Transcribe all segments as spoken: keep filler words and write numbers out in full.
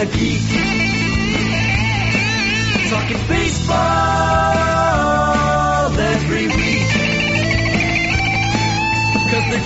a geek. Talking baseball every week. Cause they're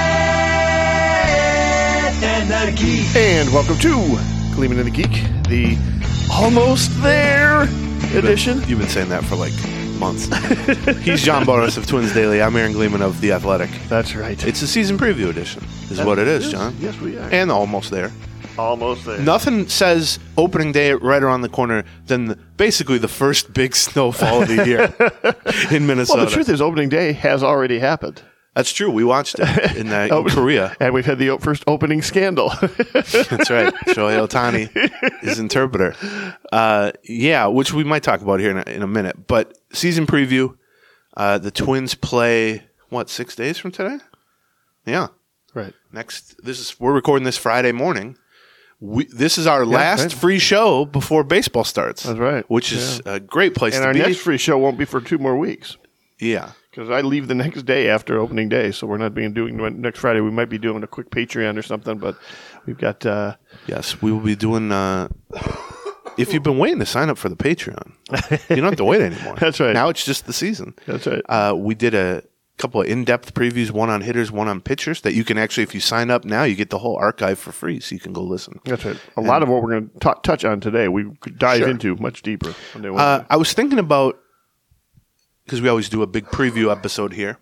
Gleeman and the Geek. And welcome to Gleeman and the Geek, the almost there edition. You've been saying that for like months. He's John Bonus of Twins Daily. I'm Aaron Gleeman of The Athletic. That's right. It's a season preview edition, is that what it is, is, John. Yes, we are. And almost there. Almost there. Nothing says opening day right around the corner than the, basically the first big snowfall of the year in Minnesota. Well, the truth is, opening day has already happened. That's true. We watched it in, uh, in Korea. And we've had the first opening scandal. That's right. Shohei Ohtani is interpreter. Uh, yeah, which we might talk about here in a, in a minute. But season preview, uh, the Twins play, what, six days from today? Yeah. Right. Next, this is we're recording this Friday morning. We, this is our yeah, last right. free show before baseball starts. That's right. Which is yeah. a great place and to our be. next free show won't be for two more weeks. Yeah. Because I leave the next day after opening day, so we're not being doing next Friday. We might be doing a quick Patreon or something, but we've got. Uh, yes, we will be doing. Uh, if you've been waiting to sign up for the Patreon, you don't have to wait anymore. That's right. Now it's just the season. That's right. Uh, we did a couple of in-depth previews, one on hitters, one on pitchers, that you can actually, if you sign up now, you get the whole archive for free, so you can go listen. That's right. A and, lot of what we're going to touch on today, we could dive sure. into much deeper. Uh, I was thinking about. Because we always do a big preview episode here,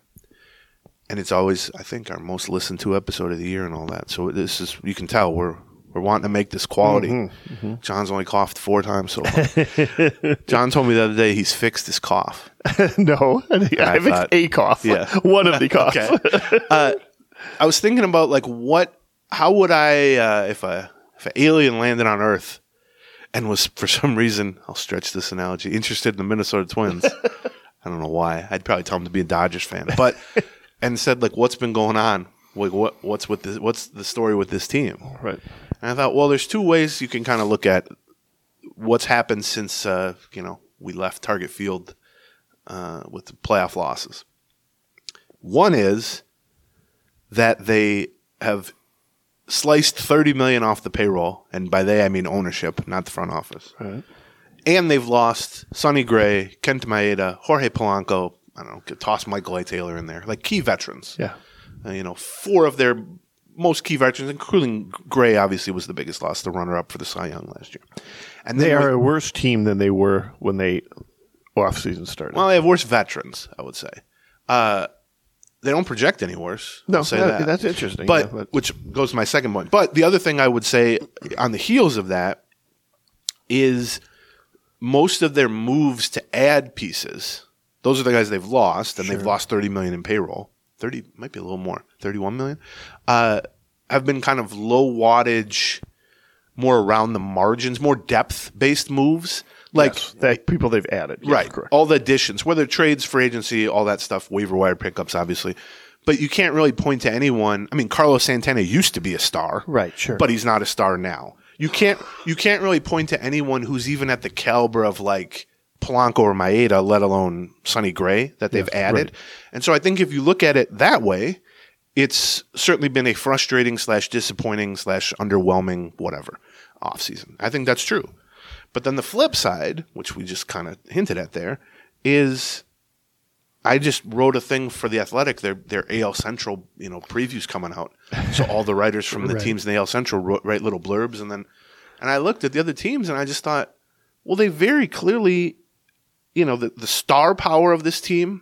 and it's always, I think, our most listened to episode of the year and all that. So this is, you can tell we're we're wanting to make this quality. Mm-hmm, mm-hmm. John's only coughed four times so far. John told me the other day he's fixed his cough. No, I, think I, I fixed a cough. Yeah, one of the coughs. Okay. uh, I was thinking about like what, how would I, uh, if a if an alien landed on Earth and was for some reason, I'll stretch this analogy, interested in the Minnesota Twins. I don't know why. I'd probably tell him to be a Dodgers fan, but and said like, "What's been going on? Like, what what's with this? What's the story with this team?" Right. And I thought, well, there's two ways you can kind of look at what's happened since uh, you know we left Target Field uh, with the playoff losses. One is that they have sliced thirty million dollars off the payroll, and by they I mean ownership, not the front office. Right. And they've lost Sonny Gray, Kenta Maeda, Jorge Polanco. I don't know, toss Michael A. Taylor in there, like key veterans. Yeah, uh, you know, four of their most key veterans, including Gray. Obviously, was the biggest loss, the runner-up for the Cy Young last year. And they then are with, a worse team than they were when they off-season started. Well, they have worse veterans, I would say. Uh, they don't project any worse. No, I'll say that, that. that's interesting. But, yeah, but which goes to my second point. But the other thing I would say on the heels of that is most of their moves to add pieces, those are the guys they've lost, and sure. they've lost thirty million dollars in payroll. thirty might be a little more, thirty-one million dollars. Uh, have been kind of low wattage, more around the margins, more depth-based moves. Like yes, that people they've added. Yes, right. Correct. All the additions, whether trades, free agency, all that stuff, waiver wire pickups, obviously. But you can't really point to anyone. I mean, Carlos Santana used to be a star. Right, sure. But he's not a star now. You can't you can't really point to anyone who's even at the caliber of like Polanco or Maeda, let alone Sonny Gray, that they've yes, added. Right. And so I think if you look at it that way, it's certainly been a frustrating slash disappointing slash underwhelming whatever offseason. I think that's true. But then the flip side, which we just kind of hinted at there, is I just wrote a thing for The Athletic, their their A L Central, you know, previews coming out. So all the writers from the right. teams in the A L Central wrote, write little blurbs, and then and I looked at the other teams and I just thought, well, they very clearly, you know, the, the star power of this team,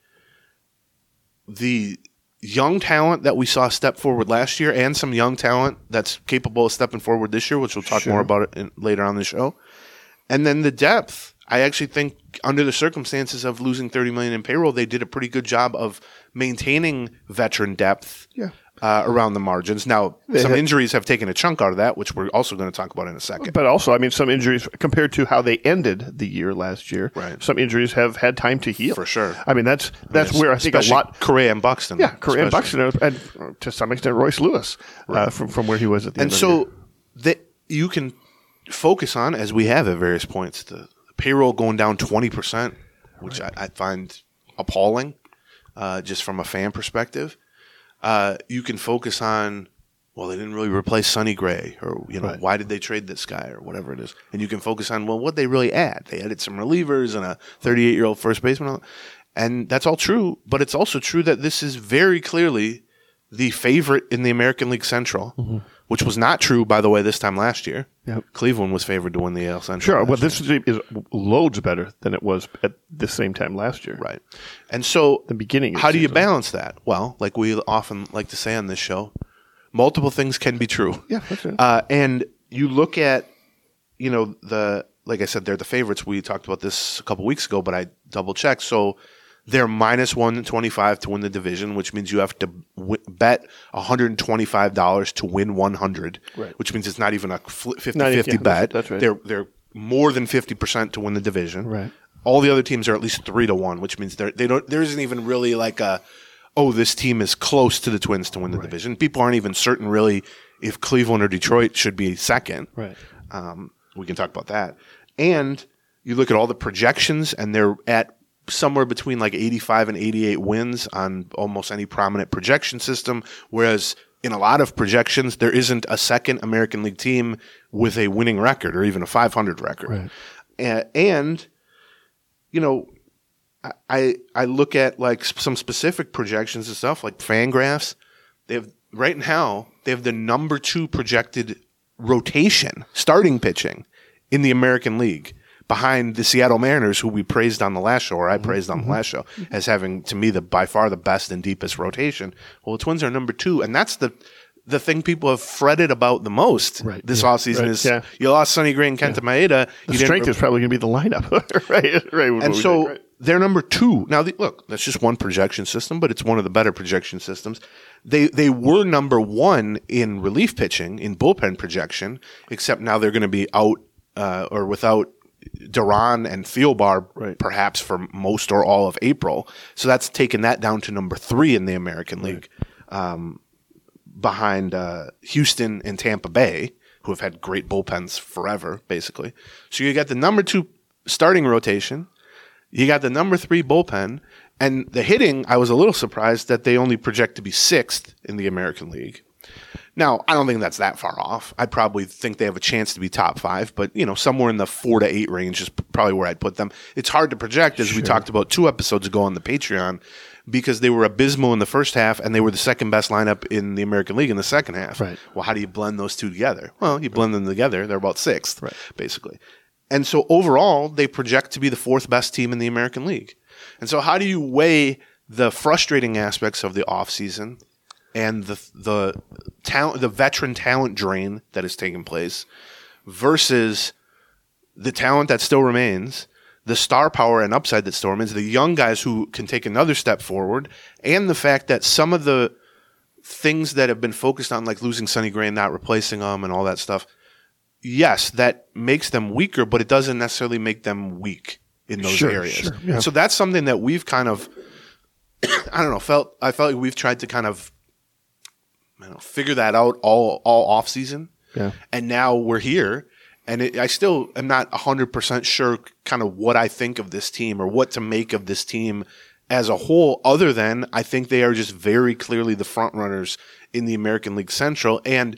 the young talent that we saw step forward last year, and some young talent that's capable of stepping forward this year, which we'll talk sure. more about it in, later on the show. And then the depth. I actually think under the circumstances of losing thirty million dollars in payroll, they did a pretty good job of maintaining veteran depth yeah. uh, around the margins. Now, They some had- injuries have taken a chunk out of that, which we're also going to talk about in a second. But also, I mean, some injuries compared to how they ended the year last year. Right. Some injuries have had time to heal. For sure. I mean, that's that's I mean, where I think a especially lot. Correa and Buxton. Yeah, Correa and especially. Buxton, and to some extent Royce Lewis, Right. uh, from from where he was at the And end of the year. so that you can focus on, as we have at various points, the payroll going down twenty percent, which Right. I, I find appalling, uh, just from a fan perspective. Uh, you can focus on well, they didn't really replace Sonny Gray, or you know, Right. why did they trade this guy, or whatever it is, and you can focus on, well, what they really add. They added some relievers and a thirty-eight-year-old first baseman, and that's all true. But it's also true that this is very clearly the favorite in the American League Central, mm-hmm. which was not true, by the way, this time last year. Yep. Cleveland was favored to win the A L Central. Sure, well, year. this is, is loads better than it was at the same time last year. Right. And so, The beginning of how the do you season. balance that? Well, like we often like to say on this show, multiple things can be true. Yeah, that's it. Uh, and you look at, you know, the like I said, they're the favorites. We talked about this a couple weeks ago, but I double checked. So they're minus one twenty-five to win the division, which means you have to w- bet one hundred twenty-five dollars to win one hundred, Right. which means it's not even a fifty-fifty Not even- yeah, bet. that's- that's right. They're they're more than fifty percent to win the division. Right. All the other teams are at least three to one, which means they're, they don't. There isn't even really like a, oh, this team is close to the Twins to win the division. People aren't even certain really if Cleveland or Detroit should be second. Right. Um, we can talk about that. And you look at all the projections, and they're at somewhere between like eighty-five and eighty-eight wins on almost any prominent projection system, whereas in a lot of projections, there isn't a second American League team with a winning record or even a five hundred record. Right. And, and you know, I I look at like some specific projections and stuff like Fangraphs. They have right now they have the number two projected rotation starting pitching in the American League, behind the Seattle Mariners, who we praised on the last show, or I praised on the last show, as having, to me, the by far the best and deepest rotation. Well, the Twins are number two, and that's the the thing people have fretted about the most Right. this Yeah. offseason Right. is Yeah. you lost Sonny Gray and Kenta Maeda. The You didn't strength re- is probably going to be the lineup. right. Right. what and we so think, right. they're number two. Now, the, look, that's just one projection system, but it's one of the better projection systems. They they were number one in relief pitching, in bullpen projection, except now they're going to be out uh, or without Duran and Thielbar Right. perhaps for most or all of April. So that's taken that down to number three in the American League, um, behind uh, Houston and Tampa Bay, who have had great bullpens forever, basically. So you got the number two starting rotation. You got the number three bullpen. And the hitting, I was a little surprised that they only project to be sixth in the American League. Now, I don't think that's that far off. I probably think they have a chance to be top five, but you know, somewhere in the four to eight range is probably where I'd put them. It's hard to project, as we talked about two episodes ago on the Patreon, because they were abysmal in the first half and they were the second best lineup in the American League in the second half. Right. Well, how do you blend those two together? Well, you blend them together; they're about sixth, Right. basically. And so overall, they project to be the fourth best team in the American League. And so how do you weigh the frustrating aspects of the offseason and the the talent, the veteran talent drain that is taking place versus the talent that still remains, the star power and upside that still remains, the young guys who can take another step forward, and the fact that some of the things that have been focused on, like losing Sonny Gray and not replacing him and all that stuff, yes, that makes them weaker, but it doesn't necessarily make them weak in those Sure, areas. sure, yeah. So that's something that we've kind of, I don't know, felt I felt like we've tried to kind of, I don't know, figure that out all all off season, Yeah. and now we're here, and it, I still am not a hundred percent sure kind of what I think of this team or what to make of this team as a whole. Other than I think they are just very clearly the front runners in the American League Central, and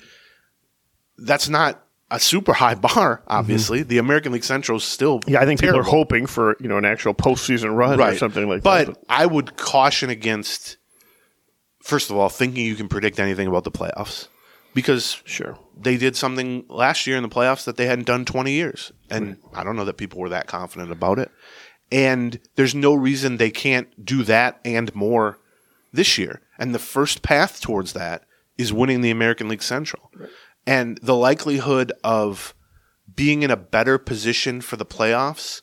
that's not a super high bar. Obviously, the American League Central is still Yeah, I think terrible. people are hoping for, you know, an actual postseason run or something like but that. I would caution against, first of all, thinking you can predict anything about the playoffs, because Sure. they did something last year in the playoffs that they hadn't done twenty years. And I don't know that people were that confident about it. And there's no reason they can't do that and more this year. And the first path towards that is winning the American League Central. Right. And the likelihood of being in a better position for the playoffs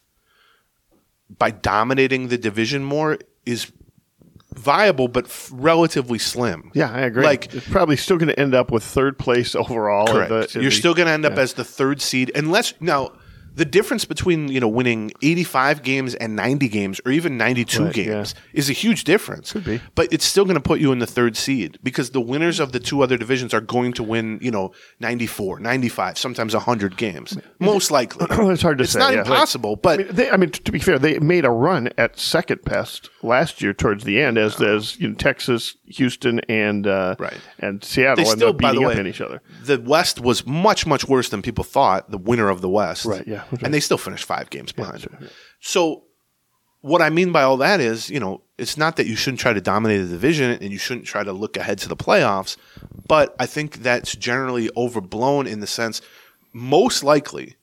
by dominating the division more is viable, but f- relatively slim. Yeah, I agree. Like- it's probably still going to end up with third place overall. in Correct. the- in You're the- still going to end up yeah. as the third seed, unless now the difference between, you know, winning eighty-five games and ninety games or even ninety-two Right, games yeah. is a huge difference. Could be. But it's still going to put you in the third seed because the winners of the two other divisions are going to win, you know, ninety-four, ninety-five, sometimes one hundred games. Most likely. It's hard to it's say. not yeah. impossible, Like, but I mean, they, I mean, to be fair, they made a run at second best last year towards the end, as as you know, Texas, Houston, and uh, Right. and Seattle they ended still, up by the beating way, up in each other. the West was much, much worse than people thought, the winner of the West. Right, yeah. And they still finished five games behind. that's right, yeah. So what I mean by all that is, you know, it's not that you shouldn't try to dominate the division and you shouldn't try to look ahead to the playoffs, but I think that's generally overblown in the sense, most likely,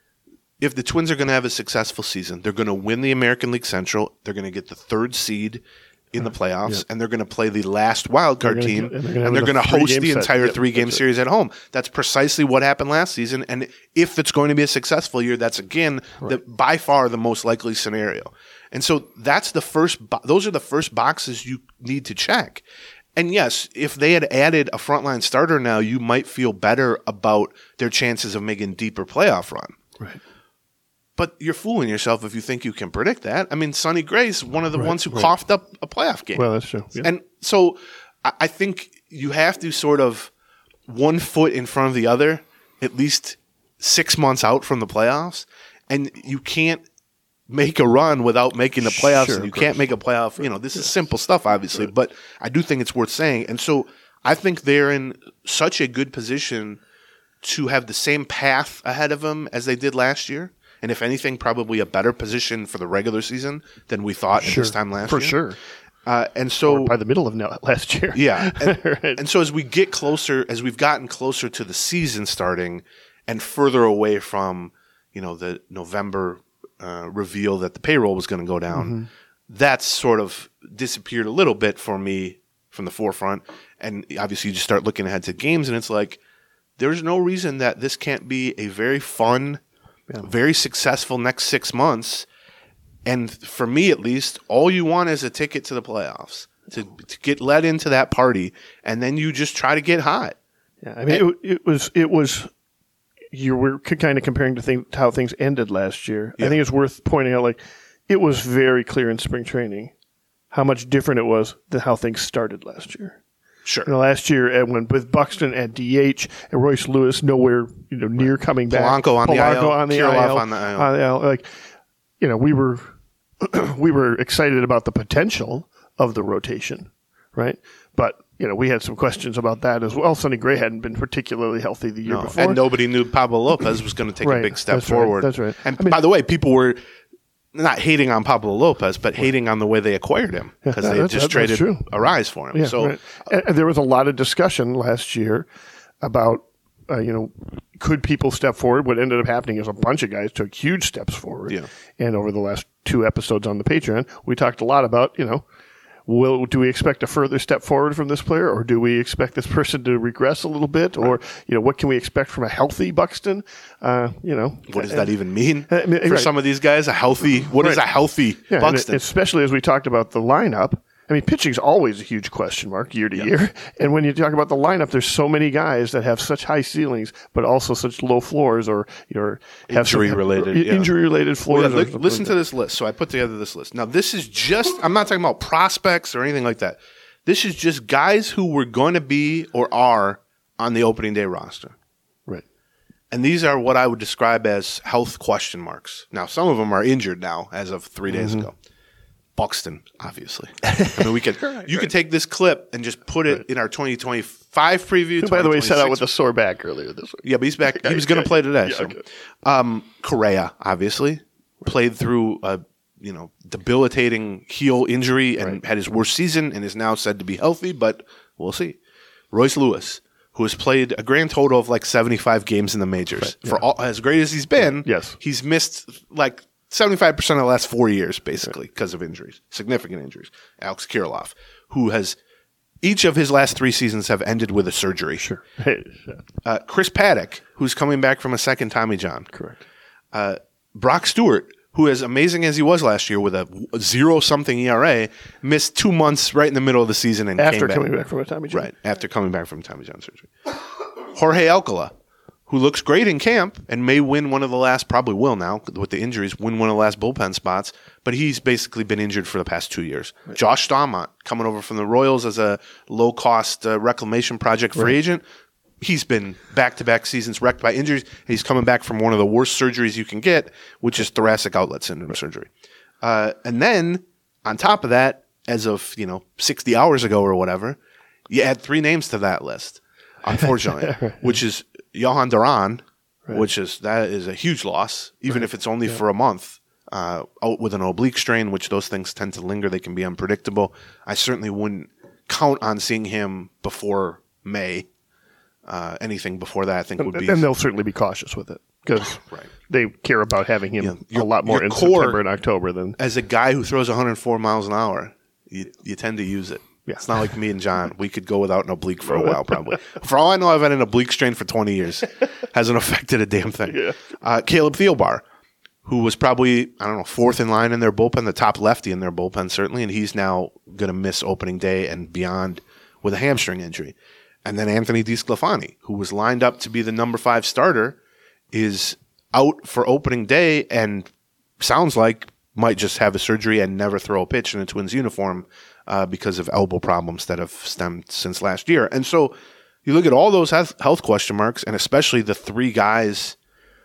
if the Twins are going to have a successful season, they're going to win the American League Central, they're going to get the third seed in the playoffs, and they're going to play the last wild card They're gonna team, get- and and they're they're gonna going to have a host the three-game set. entire Yep, three-game that's it. series at home. That's precisely what happened last season, and if it's going to be a successful year, that's again the, by far the most likely scenario. And so that's the first. Bo- those are the first boxes you need to check. And yes, if they had added a frontline starter now, you might feel better about their chances of making a deeper playoff run. Right. But you're fooling yourself if you think you can predict that. I mean, Sonny Gray's one of the Right, ones who right. coughed up a playoff game. Well, that's true. Yeah. And so I I think you have to sort of one foot in front of the other, at least six months out from the playoffs. And you can't make a run without making the playoffs. Sure, and you of can't course. make a playoff. You know, this is simple stuff, obviously, but I do think it's worth saying. And so I think they're in such a good position to have the same path ahead of them as they did last year. And if anything, probably a better position for the regular season than we thought at this time last for year. sure. Uh, and so By the middle of now, last year. yeah. And, Right. and so as we get closer, as we've gotten closer to the season starting and further away from, you know, the November uh, reveal that the payroll was going to go down, Mm-hmm. that's sort of disappeared a little bit for me from the forefront. And obviously you just start looking ahead to games and it's like, there's no reason that this can't be a very fun, Yeah. very successful next six months. And for me, at least, all you want is a ticket to the playoffs to, to get let into that party, and then you just try to get hot. Yeah, I mean, it, it was it was you were kind of comparing to think, how things ended last year. Yeah. I think it's worth pointing out, like it was very clear in spring training how much different it was than how things started last year. Sure. You know, last year, uh, when with Buxton at D H and Royce Lewis nowhere, you know, near coming back, Polanco on the I L, on the Kirilloff I L, on the I L. on the I L, like you know, we were we were excited about the potential of the rotation, right? But you know, we had some questions about that as well. Sonny Gray hadn't been particularly healthy the year No, before, and nobody knew Pablo Lopez was going to take Right, a big step that's right, forward. that's right. And I mean- by the way, people were not hating on Pablo Lopez, but hating on the way they acquired him because Yeah, they had that's- just that's traded true. a rise for him. Yeah, so right. and, and there was a lot of discussion last year about, uh, you know, could people step forward? What ended up happening is a bunch of guys took huge steps forward. Yeah. And over the last two episodes on the Patreon, we talked a lot about, you know, will do we expect a further step forward from this player, or do we expect this person to regress a little bit, or you know, what can we expect from a healthy Buxton? Uh, you know, what does that even mean I mean, for right. some of these guys? A healthy, what is Right. a healthy Yeah, and Buxton? especially as we talked about the lineup. I mean, pitching's always a huge question mark year to year. And when you talk about the lineup, there's so many guys that have such high ceilings, but also such low floors, or you know, have some- Injury-related, yeah. injury-related floors. Well, yeah, or li- something listen like to this list. So I put together this list. Now, this is just, I'm not talking about prospects or anything like that. This is just guys who were going to be or are on the opening day roster. that. Right. And these are what I would describe as health question marks. Now, some of them are injured now as of three days Mm-hmm. ago. Buxton, obviously. I mean, we could you could take this clip and just put it in our twenty twenty-five preview. Who, by the way, set out with a twenty twenty-six sore back earlier this week. Yeah, but he's back. He was going to play today. Yeah, so. okay. um, Correa, obviously, played through a you know debilitating heel injury and had his worst season and is now said to be healthy, but we'll see. Royce Lewis, who has played a grand total of like seventy-five games in the majors. For all, as great as he's been, Yes. he's missed like seventy-five percent of the last four years, basically, because of injuries, significant injuries. Alex Kirilloff, who has each of his last three seasons have ended with a surgery. Sure. Hey, yeah, Uh, Chris Paddock, who's coming back from a second Tommy John. correct. Brock Stewart, who, as amazing as he was last year with a zero-something E R A, missed two months right in the middle of the season and After came back. coming back from a Tommy John. Right, after coming back from Tommy John surgery. Jorge Alcala, who looks great in camp and may win one of the last, probably will now with the injuries, win one of the last bullpen spots, but he's basically been injured for the past two years. Right. Josh Staumont, coming over from the Royals as a low-cost uh, reclamation project free right. agent, he's been back-to-back seasons wrecked by injuries. He's coming back from one of the worst surgeries you can get, which is thoracic outlet syndrome right. surgery. Uh, and then, on top of that, as of you know sixty hours ago or whatever, you add three names to that list, unfortunately, right. which is Johan Duran, right. which is that is a huge loss, even right. if it's only yeah. for a month, uh, out with an oblique strain, which those things tend to linger. They can be unpredictable. I certainly wouldn't count on seeing him before May. Uh, anything before that, I think, would be... And they'll certainly be cautious with it, because right. they care about having him yeah. your, a lot more in core, September and October than... As a guy who throws one hundred four miles an hour, you, you tend to use it. Yeah. It's not like me and John. We could go without an oblique for a while, probably. For all I know, I've had an oblique strain for twenty years. Hasn't affected a damn thing. Yeah. Uh, Caleb Thielbar, who was probably, I don't know, fourth in line in their bullpen, the top lefty in their bullpen, certainly, and he's now going to miss opening day and beyond with a hamstring injury. And then Anthony DeSclafani, who was lined up to be the number five starter, is out for opening day and sounds like might just have a surgery and never throw a pitch in a Twins uniform uh, because of elbow problems that have stemmed since last year. And so you look at all those health question marks, and especially the three guys,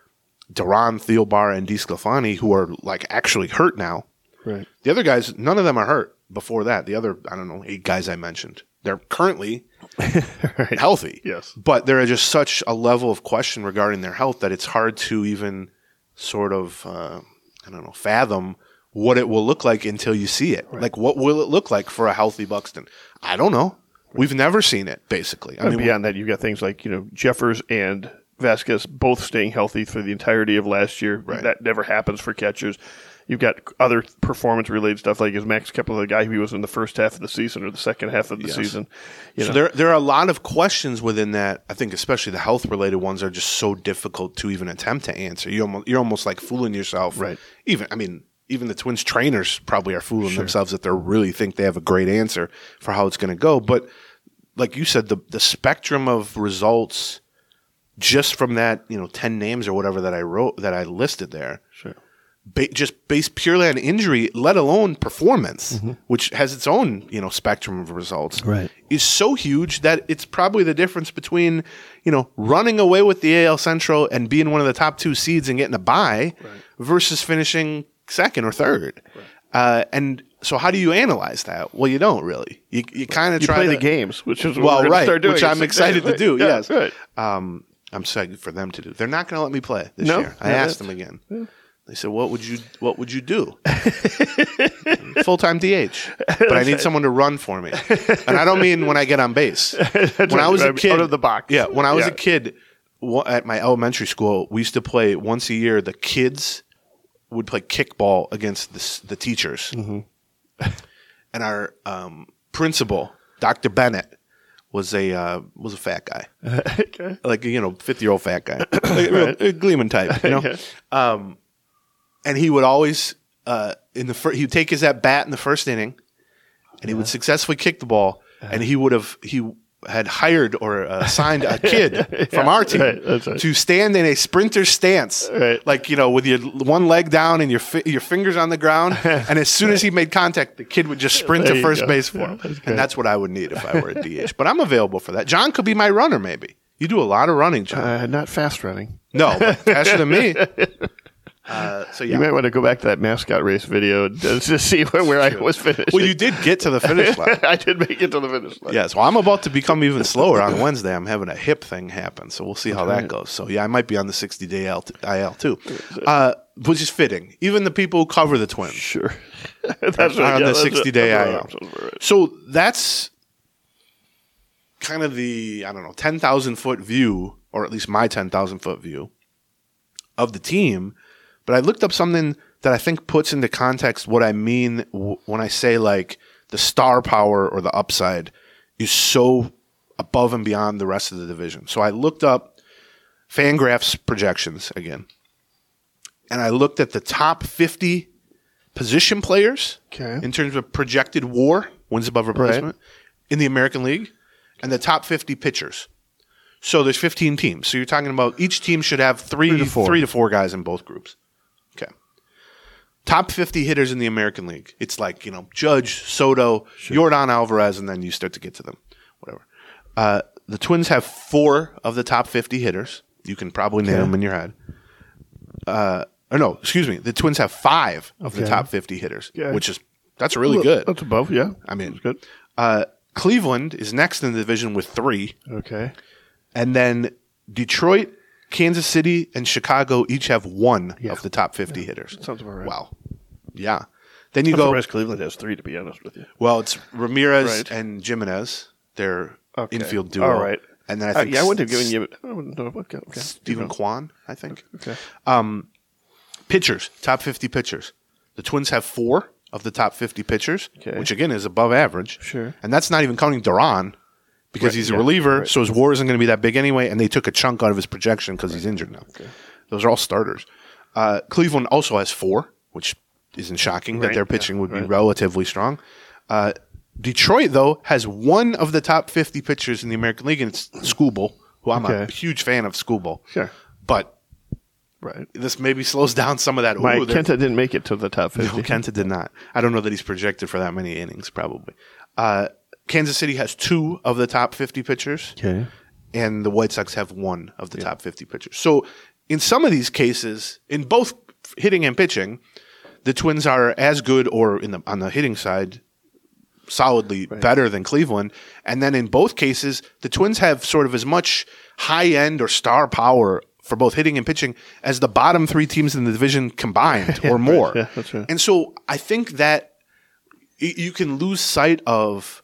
Duran, Thielbar, and DeSclafani, who are like actually hurt now. Right. The other guys, none of them are hurt before that. The other, I don't know, eight guys I mentioned. They're currently right. healthy. Yes. But there is just such a level of question regarding their health that it's hard to even sort of, uh, I don't know, fathom what it will look like until you see it. Right. Like, what will it look like for a healthy Buxton? I don't know. We've never seen it, basically. I and mean, beyond that, you've got things like, you know, Jeffers and Vasquez both staying healthy through the entirety of last year. Right. That never happens for catchers. You've got other performance-related stuff, like is Max Kepler the guy who was in the first half of the season or the second half of the yes. season? You so know. there, there are a lot of questions within that. I think especially the health-related ones are just so difficult to even attempt to answer. You almost, you're almost like fooling yourself. Right. Even, I mean, even the Twins trainers probably are fooling sure. themselves that they really think they have a great answer for how it's going to go. But like you said, the the spectrum of results just from that, you know, ten names or whatever that I wrote, that I listed there. Sure. Ba- just based purely on injury, let alone performance, mm-hmm. which has its own, you know, spectrum of results, right. is so huge that it's probably the difference between, you know, running away with the A L Central and being one of the top two seeds and getting a bye right. versus finishing second or third. Right. Uh, and so how do you analyze that? Well, you don't really. You you kind of you try play to, the games, which is what well, we're right, start doing. which I'm excited to do. Yeah, yes, right. Um, I'm excited for them to do. They're not going to let me play this no, year. I no, asked them again. Yeah. They said, "What would you What would you do?" Full time D H, but I need someone to run for me, and I don't mean when I get on base. When I was a kid, out of the box. Yeah, when I was yeah. a kid at my elementary school, we used to play once a year. The kids would play kickball against the, the teachers, mm-hmm. and our um, principal, Doctor Bennett, was a uh, was a fat guy, okay. like you know, fifty year old fat guy, like, right. a Gleeman type, you know. yeah. um, and he would always uh, in the fir- he would take his at bat in the first inning, and he would successfully kick the ball, uh-huh. and he would have he had hired or uh, signed a kid yeah, from our team right, that's right. to stand in a sprinter stance, right. like you know, with your one leg down and your fi- your fingers on the ground, and as soon as he made contact, the kid would just sprint there to first go. base for yeah, him, that's and that's what I would need if I were a D H. But I'm available for that. John could be my runner, maybe. You do a lot of running, John. Uh, not fast running. No, but faster than me. Uh, so yeah, you might want to go back to that mascot race video just to see where, where I was finishing. Well, you did get to the finish line. I did make it to the finish line. Yes. Well, I'm about to become even slower on Wednesday. I'm having a hip thing happen, so we'll see how That's that right. goes. So yeah, I might be on the sixty day I L too, uh, which is fitting. Even the people who cover the Twins, Sure. that's are right, on yeah, the that's sixty day right. I L. Right. So that's kind of the I don't know ten thousand foot view, or at least my ten thousand foot view of the team. But I looked up something that I think puts into context what I mean w- when I say like the star power or the upside is so above and beyond the rest of the division. So I looked up Fangraphs projections again, and I looked at the top fifty position players okay. in terms of projected WAR, wins above replacement, right. in the American League, and the top fifty pitchers. So there's fifteen teams. So you're talking about each team should have three, Three to four. three to four guys in both groups. Okay. Top fifty hitters in the American League. It's like, you know, Judge, Soto, Yordan Alvarez, and then you start to get to them. Whatever. Uh, the Twins have four of the top fifty hitters. You can probably name Okay. them in your head. Uh, or no, excuse me. The Twins have five of the Okay. top fifty hitters, Okay. which is that's really good. That's above, yeah. I mean, That's good. Uh, Cleveland is next in the division with three. Okay. And then Detroit, Kansas City, and Chicago each have one Yeah. of the top fifty hitters. Sounds about right. Wow. Yeah. Then you I'm go, surprised Cleveland has three, to be honest with you. well, it's Ramirez Right. and Jimenez, their Okay. infield duo. All right. And then I Uh, think yeah, I wouldn't have given you. I wouldn't know. Okay. okay. Stephen Kwan, I think. Okay. Pitchers, top fifty pitchers. The Twins have four of the top fifty pitchers, Okay. which again is above average. Sure. And that's not even counting Duran because Right, he's a yeah, reliever, right. so his WAR isn't going to be that big anyway, and they took a chunk out of his projection because he's injured now. Those are all starters. Uh, Cleveland also has four, which isn't shocking that Right, their pitching yeah, would be right. relatively strong. Uh, Detroit, though, has one of the top fifty pitchers in the American League, and it's Skubal, who I'm a Okay. huge fan of Skubal. Sure. But Right. this maybe slows down some of that. Mike Ooh, they're- Kenta didn't make it to the top fifty. no, Kenta did not. I don't know that he's projected for that many innings, probably. Uh, Kansas City has two of the top fifty pitchers, Okay. and the White Sox have one of the top fifty pitchers. So in some of these cases, in both hitting and pitching, the Twins are as good, or in the on the hitting side, solidly better than Cleveland. And then in both cases, the Twins have sort of as much high-end or star power for both hitting and pitching as the bottom three teams in the division combined or more. Yeah, that's right. And so I think that y- you can lose sight of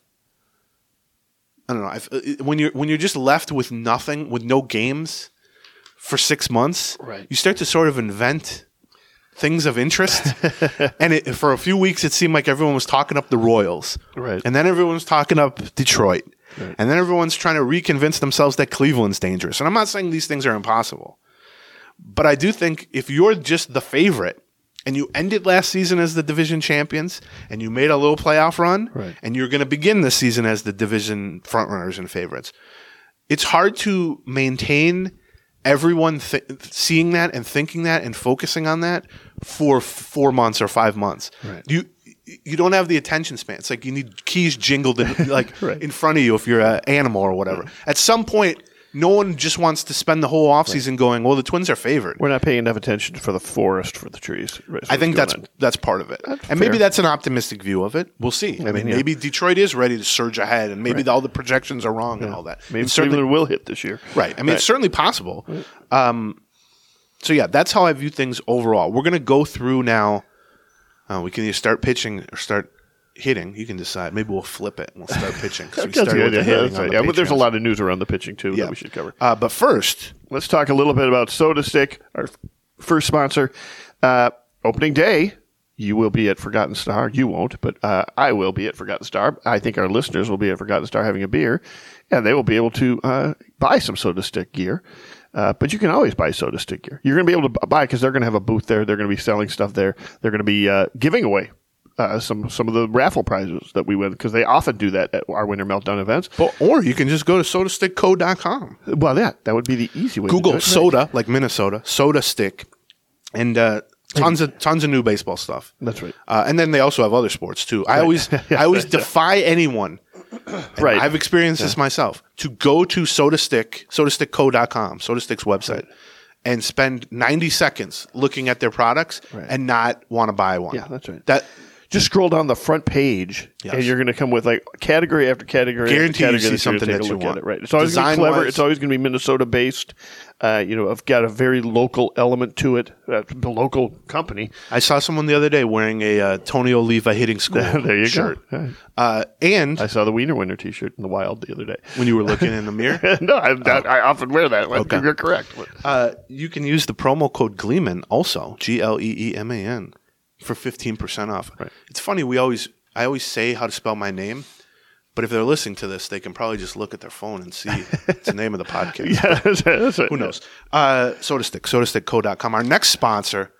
I don't know, if, uh, when you're when you're just left with nothing, with no games for six months, Right. you start to sort of invent things of interest. And it, for a few weeks, it seemed like everyone was talking up the Royals. Right. And then everyone was talking up Detroit. And then everyone's trying to reconvince themselves that Cleveland's dangerous. And I'm not saying these things are impossible. But I do think if you're just the favorite and you ended last season as the division champions and you made a little playoff run Right. and you're going to begin this season as the division frontrunners and favorites, it's hard to maintain everyone th- seeing that and thinking that and focusing on that for f- four months or five months. Right. You you don't have the attention span. It's like you need keys jingled in, like Right. in front of you if you're an animal or whatever. At some point, no one just wants to spend the whole offseason going, well, the Twins are favored. We're not paying enough attention for the forest for the trees. Right, so I think what's that's going on. that's part of it. That's and maybe fair. that's an optimistic view of it. We'll see. I, mean, yeah. maybe Detroit is ready to surge ahead, and maybe Right. all the projections are wrong and all that. Maybe It's certainly Cleveland will hit this year. right. I mean, it's certainly possible. Um, so yeah, that's how I view things overall. We're going to go through now. Uh, we can either start pitching or start hitting. You can decide. Maybe we'll flip it and we'll start pitching because we That's started the with the idea. hitting. That's on right. the Yeah, but there's a Patreons. lot of news around the pitching too Yeah. that we should cover. Uh, but first, Let's talk a little bit about Soda Stick, our f- first sponsor. Uh, opening day, you will be at Forgotten Star. You won't, but uh, I will be at Forgotten Star. I think our listeners will be at Forgotten Star having a beer, and they will be able to uh, buy some Soda Stick gear. Uh, but you can always buy Soda Stick gear. You're going to be able to b- buy because they're going to have a booth there. They're going to be selling stuff there. They're going to be uh, giving away uh, some some of the raffle prizes that we win because they often do that at our Winter Meltdown events. well, or you can just go to soda stick co dot com. Well, yeah, that would be the easy way. to do Google it, right? soda, like Minnesota, soda stick, and uh, tons of tons of new baseball stuff. That's right. Uh, and then they also have other sports too. I always I always defy anyone. and Right. I've experienced this myself to go to SodaStick, soda stick co dot com, SodaStick's website, and spend ninety seconds looking at their products Right. and not want to buy one. Yeah, that's right. That Just scroll down the front page, Yes. and you're going to come with like category after category. Guarantee after you category see you're gonna something take that a you look at want. it, right? It's always going to be Design-wise- clever. It's always going to be Minnesota based. Uh, you know, I've got a very local element to it. Uh, the local company. I saw someone the other day wearing a uh, Tony Oliva hitting school there you shirt. go. Right. Uh, and I saw the Wiener Winner T-shirt in the wild the other day. when you were looking in the mirror, no, I, that, I often wear that. Okay. You're correct. But- Uh, you can use the promo code Gleeman also, G L E E M A N, for fifteen percent off. Right. It's funny, we always I always say how to spell my name, but if they're listening to this, they can probably just look at their phone and see it's the name of the podcast. yeah, that's, that's it. Who knows? Uh, SodaStick, soda stick co dot com. Our next sponsor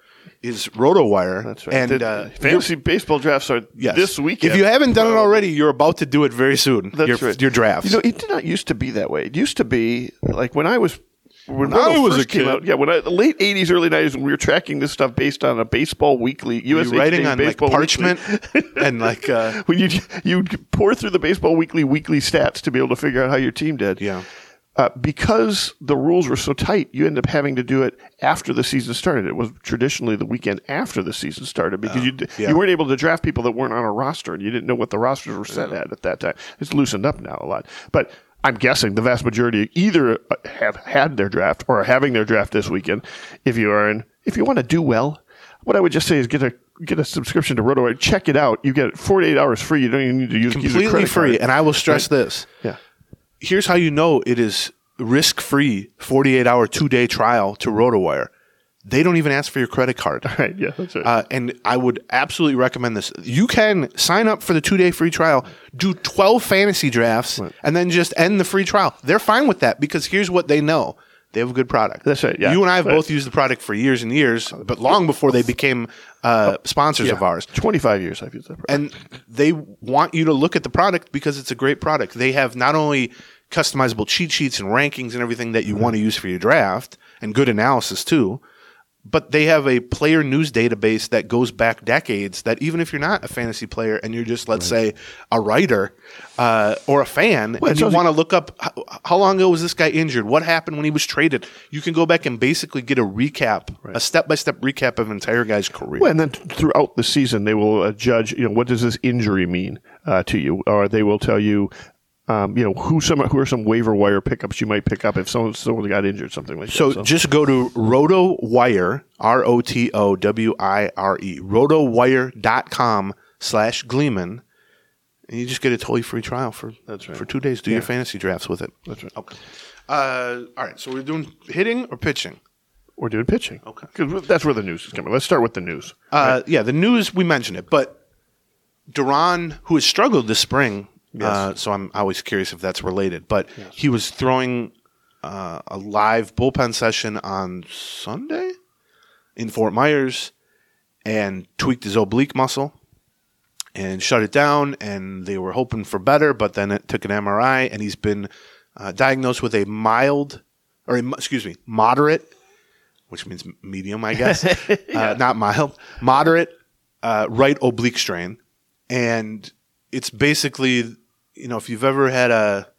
is RotoWire. That's right. And The- uh, fantasy baseball drafts are yes. this weekend. If you haven't done it Well, already, you're about to do it very soon. That's your, right. your drafts. You know, it did not used to be that way. It used to be like when I was when, When I Roto was first a came kid. out. Yeah, when I, the late eighties, early nineties, when we were tracking this stuff based on a baseball weekly, U S A You're writing Today on like Baseball parchment Weekly. and like uh, when you you pour through the baseball weekly weekly stats to be able to figure out how your team did. yeah. Uh, because the rules were so tight, you end up having to do it after the season started. It was traditionally the weekend after the season started because you d- yeah. you weren't able to draft people that weren't on a roster, and you didn't know what the rosters were set at at that time. It's loosened up now a lot, but I'm guessing the vast majority either have had their draft or are having their draft this weekend. If you are in, if you want to do well, what I would just say is get a get a subscription to RotoWire. Check it out. You get forty-eight hours free. You don't even need to use use a Completely credit free. card. And I will stress this. Yeah. Here's how you know it is risk-free forty-eight hour two-day trial to RotoWire. They don't even ask for your credit card. Right. Yeah. That's right. Uh, and I would absolutely recommend this. You can sign up for the two-day free trial, do twelve fantasy drafts, and then just end the free trial. They're fine with that because here's what they know. They have a good product. That's right, yeah. You and I have Right. both used the product for years and years, but long before they became uh, sponsors of ours. twenty-five years I've used that product. And they want you to look at the product because it's a great product. They have not only customizable cheat sheets and rankings and everything that you want to use for your draft and good analysis too, but they have a player news database that goes back decades that even if you're not a fantasy player and you're just, let's say, a writer uh, or a fan Well, and it you tells want to look up how, how long ago was this guy injured? What happened when he was traded? You can go back and basically get a recap, a step-by-step recap of an entire guy's career. Well, and then th- throughout the season, they will uh, judge, you know, what does this injury mean uh, to you? Or they will tell you, um, you know, who some who are some waiver wire pickups you might pick up if someone, someone got injured, something like So that. So just go to RotoWire, R O T O W I R E, rotowire.com slash Gleeman, and you just get a totally free trial for That's right. for two days. Do your fantasy drafts with it. That's right. Okay. Uh, all right, so we're doing hitting or pitching? We're doing pitching. Okay. 'Cause that's where the news is coming. Let's start with the news. Uh, Yeah, the news, we mentioned it, but Duran, who has struggled this spring, uh, so I'm always curious if that's related, but he was throwing uh, a live bullpen session on Sunday in Fort Myers and tweaked his oblique muscle and shut it down, and they were hoping for better, but then it took an M R I, and he's been uh, diagnosed with a mild, or a, excuse me, moderate, which means medium, I guess, uh, not mild, moderate uh, right oblique strain. And it's basically, you know, if you've ever had a,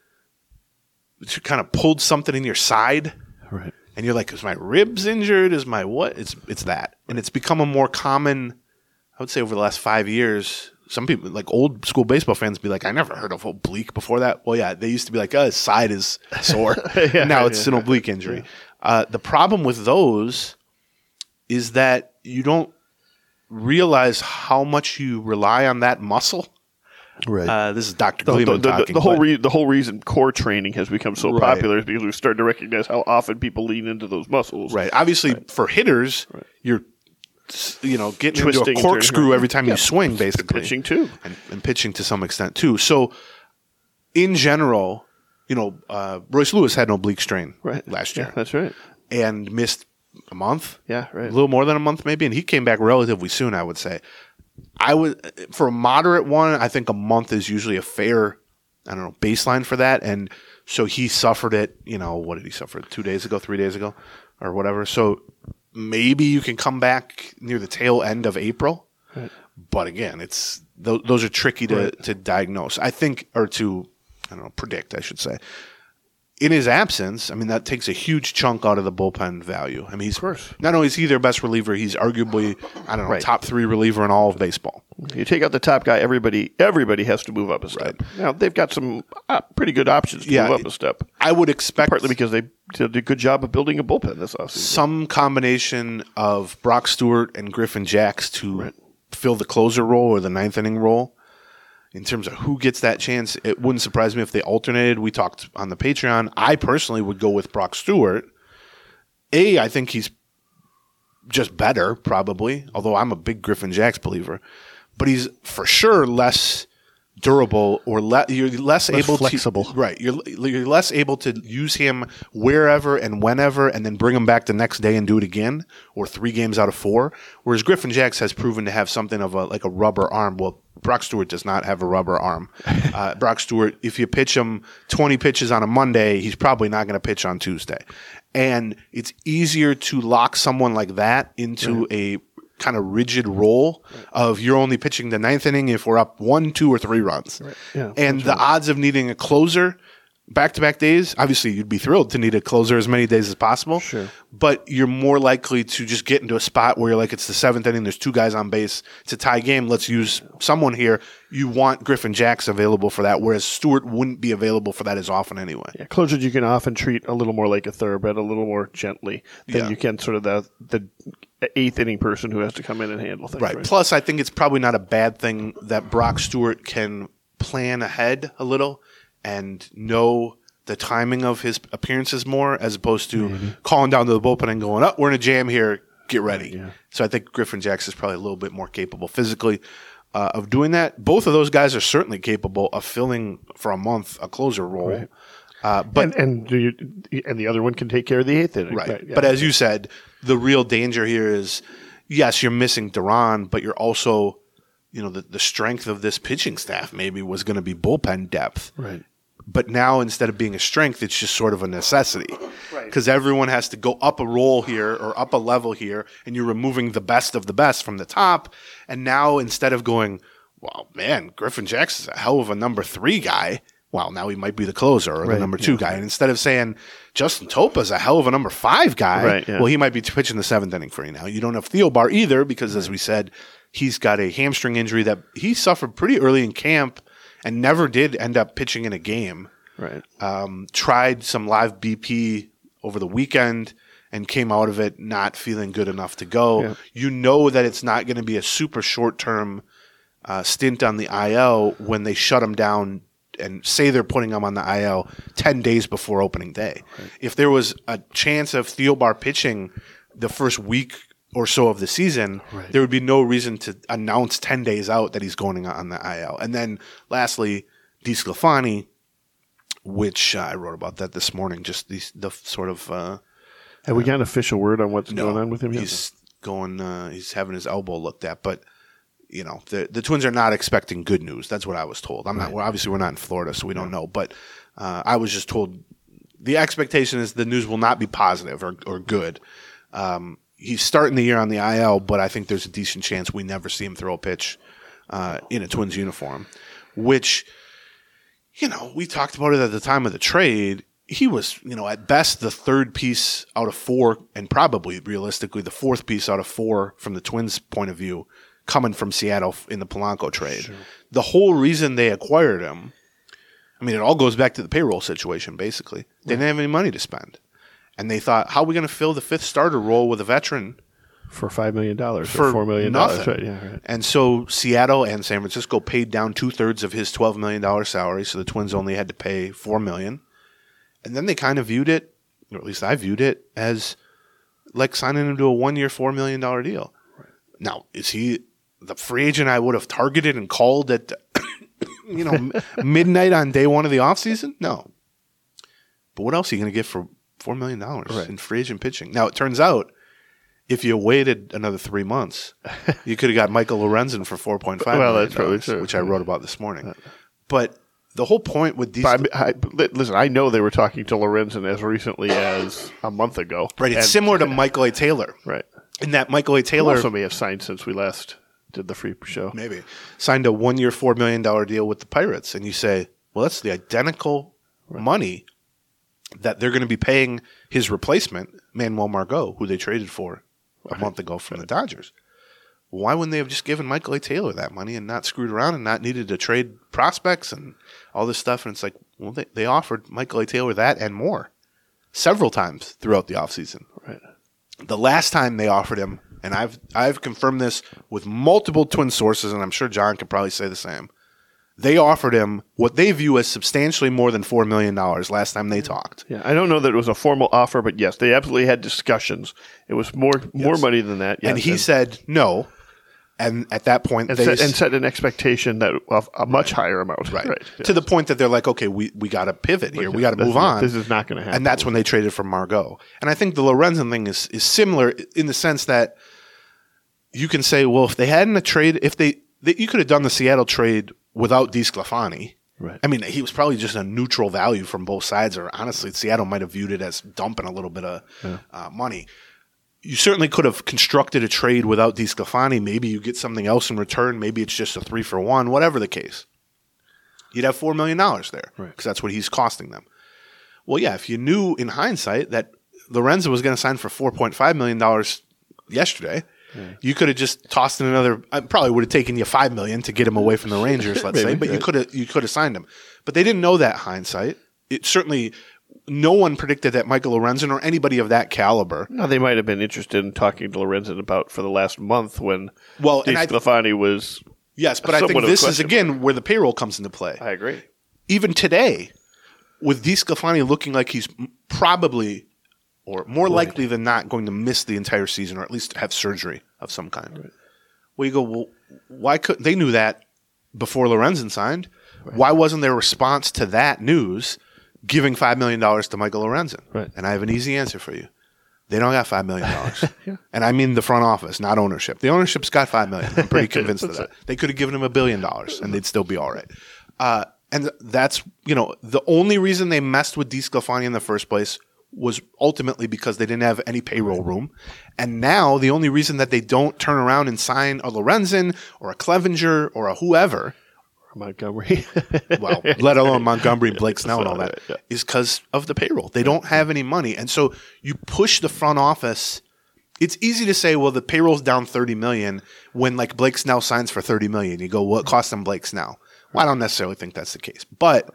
kind of pulled something in your side, Right. and you're like, is my ribs injured? Is my what? It's it's that. And it's become a more common, I would say over the last five years, some people, like old school baseball fans, be like, I never heard of oblique before that. Well, yeah, they used to be like, oh, his side is sore. Yeah, now it's yeah. an oblique injury. Uh, the problem with those is that you don't realize how much you rely on that muscle. Right. Uh, this is Doctor the, Gleeman the, the, talking. the whole but- re- the whole reason core training has become so Right. popular is because we've started to recognize how often people lean into those muscles. Right. Obviously, for hitters, you're you know getting Twisting and into a corkscrew turning. every time Yeah. you swing, basically. Pitching too. and, and pitching to some extent too. So, in general, you know, uh, Royce Lewis had an oblique strain Right. last Yeah, year that's right. and missed a month. Yeah, right. A little more than a month, maybe, and he came back relatively soon. I would say. I would for a moderate one. I think a month is usually a fair, I don't know, baseline for that. And so he suffered it. You know, what did he suffer? Two days ago, three days ago, or whatever. So maybe you can come back near the tail end of April. Right. But again, it's th- those are tricky to, Right. to diagnose. I think, or to I don't know, predict. I should say. In his absence, I mean, that takes a huge chunk out of the bullpen value. I mean, he's not only is he their best reliever, he's arguably, I don't know, Right. top three reliever in all of baseball. You take out the top guy, everybody everybody has to move up a step. Now they've got some uh, pretty good options to Yeah, move up a step. I would expect Partly because they did a good job of building a bullpen this offseason. some combination of Brock Stewart and Griffin Jacks to fill the closer role or the ninth inning role. In terms of who gets that chance, it wouldn't surprise me if they alternated. We talked on the Patreon. I personally would go with Brock Stewart. A, I think he's just better, probably, although I'm a big Griffin Jacks believer. But he's for sure less durable or le- you're less, Less able flexible. to right you're you're less able to use him wherever and whenever and then bring him back the next day and do it again or three games out of four, whereas Griffin Jax has proven to have something of a like a rubber arm. Well, Brock Stewart does not have a rubber arm. Uh, Brock Stewart, if you pitch him twenty pitches on a Monday, he's probably not going to pitch on Tuesday, and it's easier to lock someone like that into right. a kind of rigid role of you're only pitching the ninth inning if we're up one, two, or three runs. Right. Yeah, and the right. odds of needing a closer back-to-back days, obviously you'd be thrilled to need a closer as many days as possible. Sure. But you're more likely to just get into a spot where you're like, it's the seventh inning, there's two guys on base, it's a tie game, let's use someone here. You want Griffin Jax available for that, whereas Stewart wouldn't be available for that as often anyway. Yeah, closers you can often treat a little more like a thoroughbred, a little more gently than Yeah. you can sort of the the eighth inning person who has to come in and handle things. Right. Right. Plus, I think it's probably not a bad thing that Brock Stewart can plan ahead a little and know the timing of his appearances more, as opposed to mm-hmm. calling down to the bullpen and going, oh, we're in a jam here, get ready. Yeah. So I think Griffin Jax is probably a little bit more capable physically uh, of doing that. Both of those guys are certainly capable of filling for a month a closer role. Right. Uh, but and and, do you, and the other one can take care of the eighth inning. Right. right yeah. But as you said, the real danger here is, yes, you're missing Duran, but you're also, you know, the, the strength of this pitching staff maybe was going to be bullpen depth. Right. But now instead of being a strength, it's just sort of a necessity. Right. Because everyone has to go up a roll here or up a level here, and you're removing the best of the best from the top. And now instead of going, well, man, Griffin Jax is a hell of a number three guy, well, now he might be the closer or Right, the number two yeah. guy. And instead of saying Justin Topa's a hell of a number five guy, Right, yeah. well, he might be pitching the seventh inning for you now. You don't have Theobar either because, as we said, he's got a hamstring injury that he suffered pretty early in camp and never did end up pitching in a game. Right. Um, tried some live B P over the weekend and came out of it not feeling good enough to go. Yeah. You know that it's not going to be a super short-term uh, stint on the I L when they shut him down and say they're putting him on the I L ten days before opening day. Right. If there was a chance of Theobar pitching the first week or so of the season, right. there would be no reason to announce ten days out that he's going on the I L. And then lastly, DeSclafani, which uh, I wrote about that this morning, just these, the sort of... Uh, Have we got an official word on what's no, going on with him yet? He's going. Uh, he's having his elbow looked at, but you know the the Twins are not expecting good news. That's what I was told. I'm not. Well, obviously, we're not in Florida, so we don't know. But uh, I was just told the expectation is the news will not be positive or or good. Um, he's starting the year on the I L, but I think there's a decent chance we never see him throw a pitch uh, in a Twins uniform, which. You know, we talked about it at the time of the trade. He was, you know, at best the third piece out of four, and probably realistically the fourth piece out of four from the Twins' point of view, coming from Seattle in the Polanco trade. Sure. The whole reason they acquired him, I mean, it all goes back to the payroll situation, basically. They didn't have any money to spend. And they thought, how are we going to fill the fifth starter role with a veteran? For five million dollars For or four million dollars. Right, yeah, right. And so Seattle and San Francisco paid down two-thirds of his twelve million dollars salary, so the Twins only had to pay four million dollars. And then they kind of viewed it, or at least I viewed it, as like signing him to a one-year, four million dollars deal. Right. Now, is he the free agent I would have targeted and called at you know midnight on day one of the offseason? No. But what else are you going to get for four million dollars right. in free agent pitching? Now, it turns out, if you waited another three months, you could have got Michael Lorenzen for four point five well, million dollars, that's probably true. Which I wrote about this morning. But the whole point with these... But I, I, listen, I know they were talking to Lorenzen as recently as a month ago. Right, it's and, similar to Michael A. Taylor. Right. In that Michael A. Taylor... also may have signed since we last did the free show. Maybe. Signed a one-year, four million dollars deal with the Pirates. And you say, well, that's the identical right. money that they're going to be paying his replacement, Manuel Margot, who they traded for a right. month ago from the Dodgers. Why wouldn't they have just given Michael A. Taylor that money and not screwed around and not needed to trade prospects and all this stuff? And it's like, well, they, they offered Michael A. Taylor that and more several times throughout the offseason. Right. The last time they offered him, and I've I've confirmed this with multiple Twin sources, and I'm sure John could probably say the same, they offered him what they view as substantially more than four million dollars last time they talked. Yeah, I don't know that it was a formal offer, but yes, they absolutely had discussions. It was more more yes. money than that. Yes. And he and, said, no, And at that point, And, they set, and set an expectation that of a much higher amount. right, Yeah. to the point that they're like, okay, we, we got to pivot here. We got to This- move on. This is not going to happen. And that's when they traded for Margot. And I think the Lorenzen thing is is similar in the sense that you can say, well, if they hadn't a trade, if they, they you could have done the Seattle trade without DeSclafani. Right. I mean, he was probably just a neutral value from both sides, or honestly, Seattle might have viewed it as dumping a little bit of Yeah. uh, money. You certainly could have constructed a trade without DeSclafani. Maybe you get something else in return. Maybe it's just a three for one, whatever the case. You'd have four million dollars there because Right. that's what he's costing them. Well, yeah, if you knew in hindsight that Lorenzo was going to sign for four point five million dollars yesterday, you could have just tossed in another. I probably would have taken you five million dollars to get him away from the Rangers, let's say, Maybe, but you right. could have you could have signed him. But they didn't know that hindsight. It certainly no one predicted that Michael Lorenzen or anybody of that caliber. Now, they might have been interested in talking to Lorenzen about for the last month when Well, and I- DeSclafani was. Yes, but I think Somewhat of a this is question again where the payroll comes into play. I agree. Even today, with DeSclafani looking like he's m- probably or more likely than not going to miss the entire season or at least have surgery of some kind. Right. Well, you go, well, why couldn't they knew that before Lorenzen signed? Why wasn't their response to that news giving five million dollars to Michael Lorenzen? Right. And I have an easy answer for you. They don't got five million dollars. Yeah. And I mean the front office, not ownership. The ownership's got five million dollars. I'm pretty convinced of That's that. They could have given him a billion dollars and they'd still be all right. Uh, and that's, you know, the only reason they messed with DeSclafani in the first place was ultimately because they didn't have any payroll room. And now the only reason that they don't turn around and sign a Lorenzen or a Clevenger or a whoever, Montgomery. well, let alone Montgomery, Blake Snell and all that, Yeah. is because of the payroll. They don't have any money. And so you push the front office. It's easy to say, well, the payroll's down thirty million dollars when like Blake Snell signs for thirty million dollars. You go, well, it cost them Blake Snell. Well, I don't necessarily think that's the case. But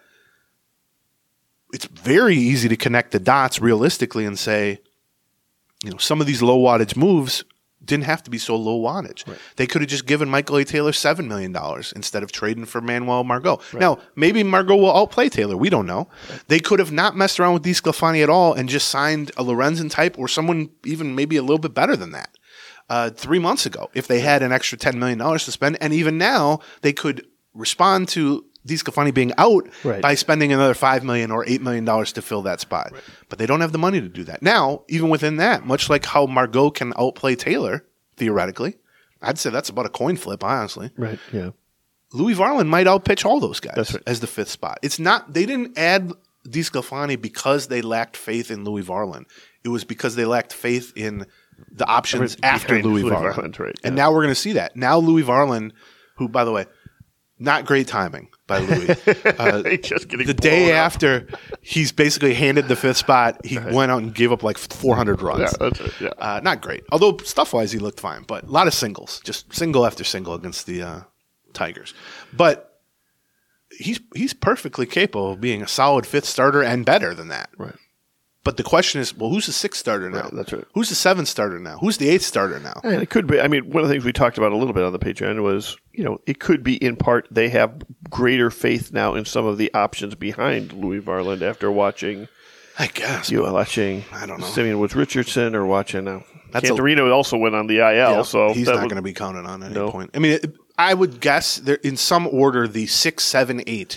it's very easy to connect the dots realistically and say, you know, some of these low wattage moves didn't have to be so low wattage. Right. They could have just given Michael A. Taylor seven million dollars instead of trading for Manuel Margot. Now, maybe Margot will outplay Taylor. We don't know. Right. They could have not messed around with DeSclafani at all and just signed a Lorenzen type or someone even maybe a little bit better than that uh, three months ago if they had an extra ten million dollars to spend. And even now, they could respond to DeSclafani being out Right. by spending another five million dollars or eight million dollars to fill that spot. Right. But they don't have the money to do that. Now, even within that, much like how Margot can outplay Taylor, theoretically, I'd say that's about a coin flip, honestly. Right. Yeah. Louis Varland might outpitch all those guys That's right. as the fifth spot. It's not they didn't add DeSclafani because they lacked faith in Louis Varland. It was because they lacked faith in the options I mean, after behind Louis, Louis Varland. Varland, right, And yeah. now we're going to see that. Now Louis Varland, who, by the way, not great timing by Louis. Uh, Just getting the day blown up. after he's basically handed the fifth spot, he went out and gave up like four hundred runs. Yeah, that's it. Yeah. Uh, not great. Although stuff-wise, he looked fine. But a lot of singles. Just single after single against the uh, Tigers. But he's he's perfectly capable of being a solid fifth starter and better than that. Right. But the question is, well, who's the sixth starter now? Right, that's right. Who's the seventh starter now? Who's the eighth starter now? And it could be. I mean, one of the things we talked about a little bit on the Patreon was, you know, it could be in part they have greater faith now in some of the options behind Louis Varland after watching, I guess. you know, watching I don't know. Simeon Woods Richardson or watching. Uh, That's a- Cantorino also went on the I L, Yeah, so he's that not would- going to be counted on at any No. point. I mean, it, I would guess there in some order the six, seven, eight.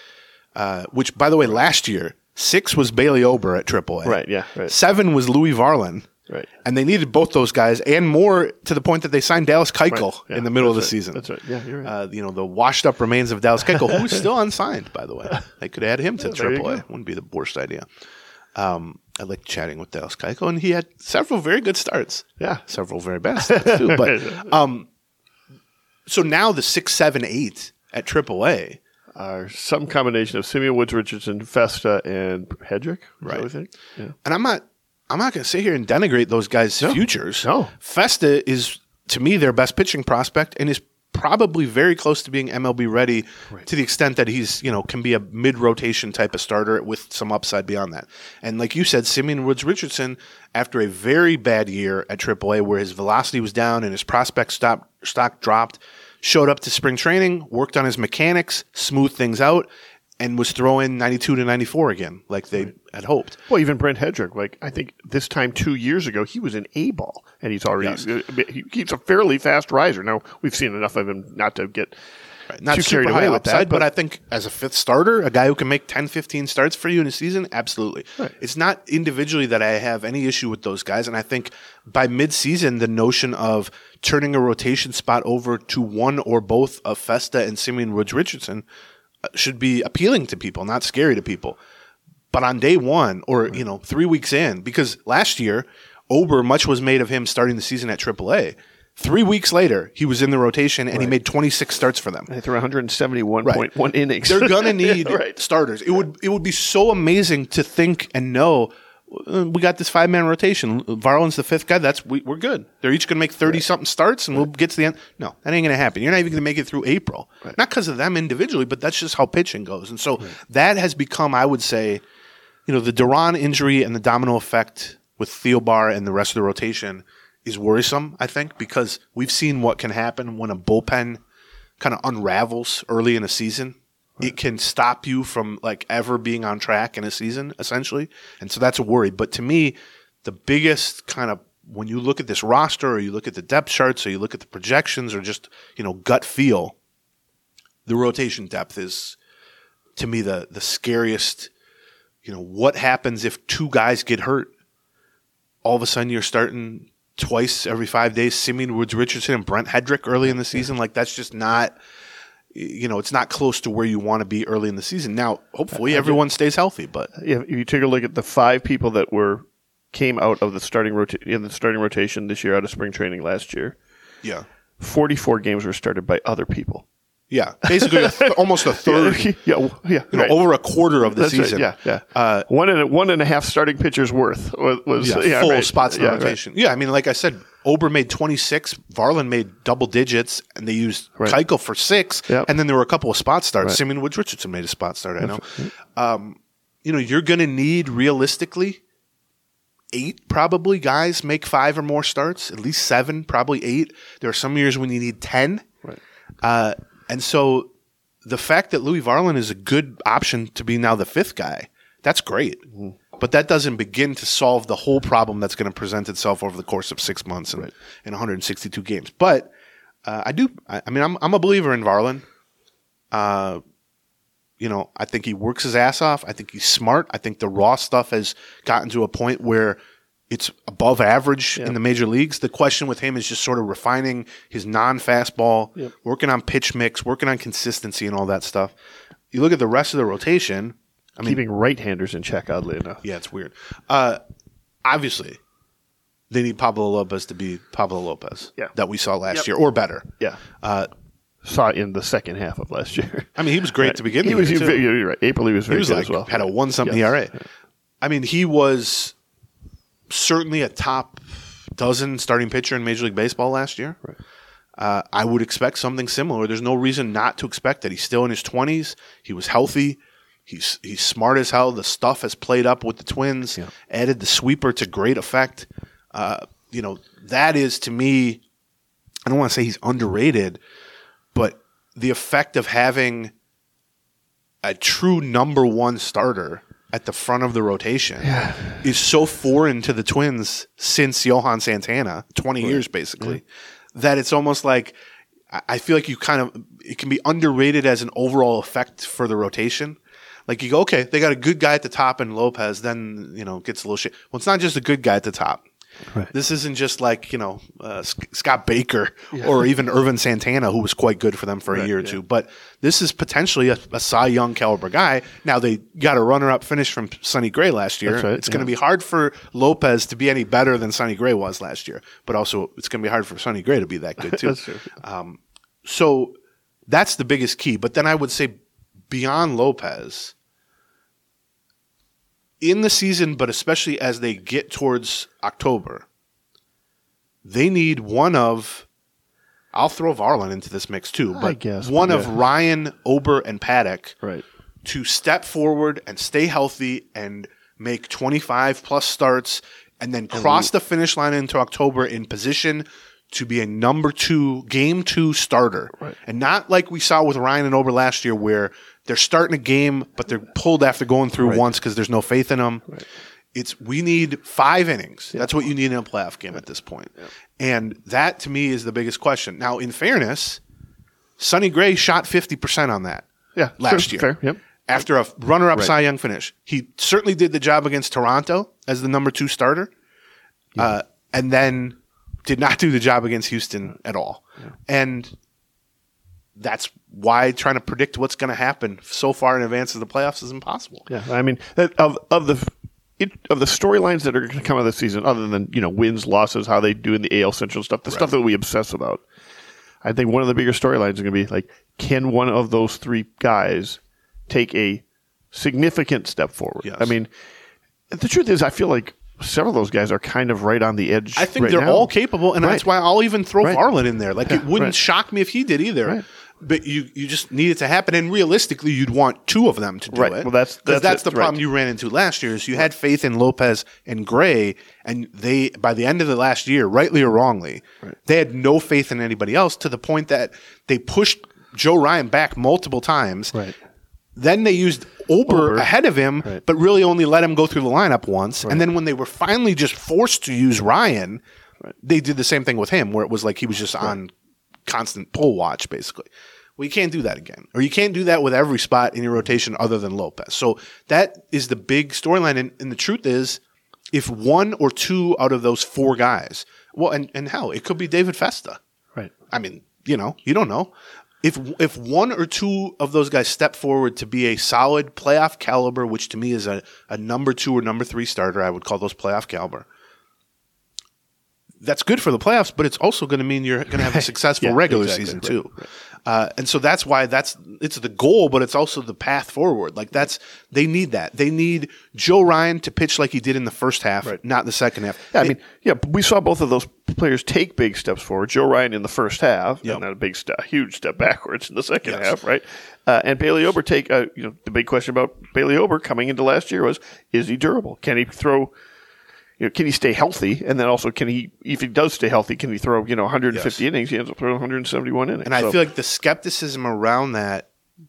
Uh, which, by the way, last year six was Bailey Ober at triple A. Right, yeah, right. Seven was Louis Varland. Right. And they needed both those guys and more to the point that they signed Dallas Keuchel Right, yeah, in the middle of the that's right, season. That's right. Yeah, you're right. Uh, you know, the washed up remains of Dallas Keuchel, who is still unsigned, by the way. They could add him to there you triple A. go. Wouldn't be the worst idea. Um, I like chatting with Dallas Keuchel, and he had several very good starts. Yeah. Several very bad starts, too. But, um, so now the six, seven, eight at triple A. Are some combination of Simeon Woods Richardson, Festa, and Hedrick. Is that Right. what you think? Yeah. And I'm not I'm not going to sit here and denigrate those guys' futures. No. Festa is, to me, their best pitching prospect and is probably very close to being M L B ready Right. to the extent that he's, you know, can be a mid-rotation type of starter with some upside beyond that. And like you said, Simeon Woods Richardson, after a very bad year at triple A where his velocity was down and his prospect stock, stock dropped, showed up to spring training, worked on his mechanics, smoothed things out, and was throwing ninety-two to ninety-four again, like they right. had hoped. Well, even Brent Hedrick, like I think this time two years ago, he was an A ball, and he's already yes. uh, he, he's a fairly fast riser. Now we've seen enough of him not to get right. not too super carried high away with upside, that. But, but I think as a fifth starter, a guy who can make ten, fifteen starts for you in a season, absolutely. Right. It's not individually that I have any issue with those guys, and I think by midseason, the notion of turning a rotation spot over to one or both of Festa and Simeon Woods-Richardson should be appealing to people, not scary to people. But on day one, or you know, three weeks in, because last year, Ober, much was made of him starting the season at triple A. Three weeks later, he was in the rotation, and right. he made twenty-six starts for them. And he threw one hundred seventy-one point one right. innings. They're going to need right. starters. It would it would be so amazing to think and know, uh, we got this five-man rotation. Varland's the fifth guy. That's we, We're good. They're each going to make thirty-something right. starts, and right. we'll get to the end. No, that ain't going to happen. You're not even going to make it through April. Right. Not because of them individually, but that's just how pitching goes. And so right. that has become, I would say, you know, the Duran injury and the domino effect with Theobar and the rest of the rotation is worrisome, I think, because we've seen what can happen when a bullpen kind of unravels early in a season. Right. It can stop you from like ever being on track in a season, essentially. And so that's a worry. But to me, the biggest kind of, when you look at this roster or you look at the depth charts or you look at the projections or just, you know, gut feel, the rotation depth is, to me, the the scariest. You know, what happens if two guys get hurt? All of a sudden you're starting twice every five days, Simeon Woods-Richardson and Brent Hedrick early in the season. Like, that's just not, you know, it's not close to where you want to be early in the season. Now, hopefully everyone stays healthy, but yeah, if you take a look at the five people that were came out of the starting rota- in the starting rotation this year out of spring training last year, yeah, forty-four games were started by other people. Yeah, basically a th- almost a third. yeah, yeah, yeah you right. know, over a quarter of the That's season. Right, yeah, yeah. Uh, one and a, one and a half starting pitchers worth was, was yeah, yeah, full right. spots in the yeah, rotation. Right. Yeah, I mean, like I said, Ober made twenty-six, Varland made double digits, and they used right. Keuchel for six, yep. and then there were a couple of spot starts. Right. Simeon Woods-Richardson made a spot start. I know. Right. Um, you know, you're going to need realistically eight probably guys make five or more starts. At least seven, probably eight. There are some years when you need ten. Right. Uh, and so. The fact that Louis Varland is a good option to be now the fifth guy, that's great. Mm-hmm. But that doesn't begin to solve the whole problem that's going to present itself over the course of six months and, right. and one hundred sixty-two games. But uh, I do, I, I mean, I'm, I'm a believer in Varland. Uh, you know, I think he works his ass off. I think he's smart. I think the raw stuff has gotten to a point where it's above average yeah. in the major leagues. The question with him is just sort of refining his non-fastball, yep. working on pitch mix, working on consistency and all that stuff. You look at the rest of the rotation. I mean, keeping right-handers in check, oddly enough. Yeah, it's weird. Uh, obviously, they need Pablo Lopez to be Pablo Lopez yeah. that we saw last yep. year, or better. Yeah. Uh, saw it in the second half of last year. I mean, he was great right. to begin he with. Was, he, you're right. April, he was very he was good like, as well. Had a one-something yes. E R A. I mean, he was certainly a top dozen starting pitcher in Major League Baseball last year. Right. Uh, I would expect something similar. There's no reason not to expect that. He's still in his twenties. He was healthy. He's he's smart as hell. The stuff has played up with the Twins. Yeah. Added the sweeper to great effect. Uh, you know, that is to me, I don't want to say he's underrated, but the effect of having a true number one starter at the front of the rotation yeah. is so foreign to the Twins since Johan Santana, twenty right. years basically, yeah. that it's almost like I feel like you kind of it can be underrated as an overall effect for the rotation. Like you go, okay, they got a good guy at the top in Lopez, then you know gets a little shit. Well, it's not just a good guy at the top. Right. This isn't just like, you know, uh, Scott Baker yeah. or even Irvin Santana, who was quite good for them for a right, year or yeah. two. But this is potentially a, a Cy Young caliber guy. Now, they got a runner-up finish from Sonny Gray last year. Right, it's yeah. going to be hard for Lopez to be any better than Sonny Gray was last year. But also, it's going to be hard for Sonny Gray to be that good, too. That's true. Um, so that's the biggest key. But then I would say beyond Lopez, in the season, but especially as they get towards October, they need one of, I'll throw Varland into this mix too, but I guess, one yeah. of Ryan, Ober, and Paddock right. to step forward and stay healthy and make twenty-five plus starts and then cross the finish line into October in position to be a number two, game two starter. Right. And not like we saw with Ryan and Ober last year where they're starting a game, but they're pulled after going through Right. once because there's no faith in them. Right. It's we need five innings. That's what you need in a playoff game at this point. And that to me is the biggest question. Now, in fairness, Sonny Gray shot fifty percent on that Yeah, last sure, year. fair, yep. After a runner-up Right. Cy Young finish. He certainly did the job against Toronto as the number two starter. Uh, and then did not do the job against Houston at all. And that's why trying to predict what's going to happen so far in advance of the playoffs is impossible. Yeah, I mean, that- of of the it, of the storylines that are going to come out of this season, other than you know wins, losses, how they do in the A L Central stuff, the stuff that we obsess about. I think one of the bigger storylines is going to be like, can one of those three guys take a significant step forward? Yes. I mean, the truth is, I feel like several of those guys are kind of right on the edge. I think right they're now. all capable, and Right. that's why I'll even throw Right. Varland in there. Like it wouldn't Right. shock me if he did either. Right. But you, you just need it to happen, and realistically, you'd want two of them to do Right. it. Well, that's- 'Cause that's that's it. the problem Right. you ran into last year. Is you had faith in Lopez and Gray, and they by the end of the last year, rightly or wrongly, they had no faith in anybody else to the point that they pushed Joe Ryan back multiple times. Right. Then they used Ober, Ober. ahead of him, Right. but really only let him go through the lineup once. And then when they were finally just forced to use Ryan, they did the same thing with him, where it was like he was just on constant pull watch, basically. Well, you can't do that again. Or you can't do that with every spot in your rotation other than Lopez. So that is the big storyline. And, and the truth is, if one or two out of those four guys, well, and, and hell, it could be David Festa. Right. I mean, you know, you don't know. If if one or two of those guys step forward to be a solid playoff caliber, which to me is a, a number two or number three starter, I would call those playoff caliber. That's good for the playoffs, but it's also going to mean you're going to have a successful Yeah, regular exactly. season Right, too. right. Uh, and so that's why that's it's the goal, but it's also the path forward. Like that's they need that. They need Joe Ryan to pitch like he did in the first half, Right. not the second half. Yeah, I mean, yeah, we saw both of those players take big steps forward. Joe Ryan in the first half, Yep. and then a big step, huge step backwards in the second Yes. half, right? Uh, and Bailey Ober take, uh, you know, the big question about Bailey Ober coming into last year was, is he durable? Can he throw? You know, can he stay healthy? And then also, can he, if he does stay healthy, can he throw, you know, one hundred fifty Yes. innings? He ends up throwing one hundred seventy-one innings. And I So- feel like the skepticism around that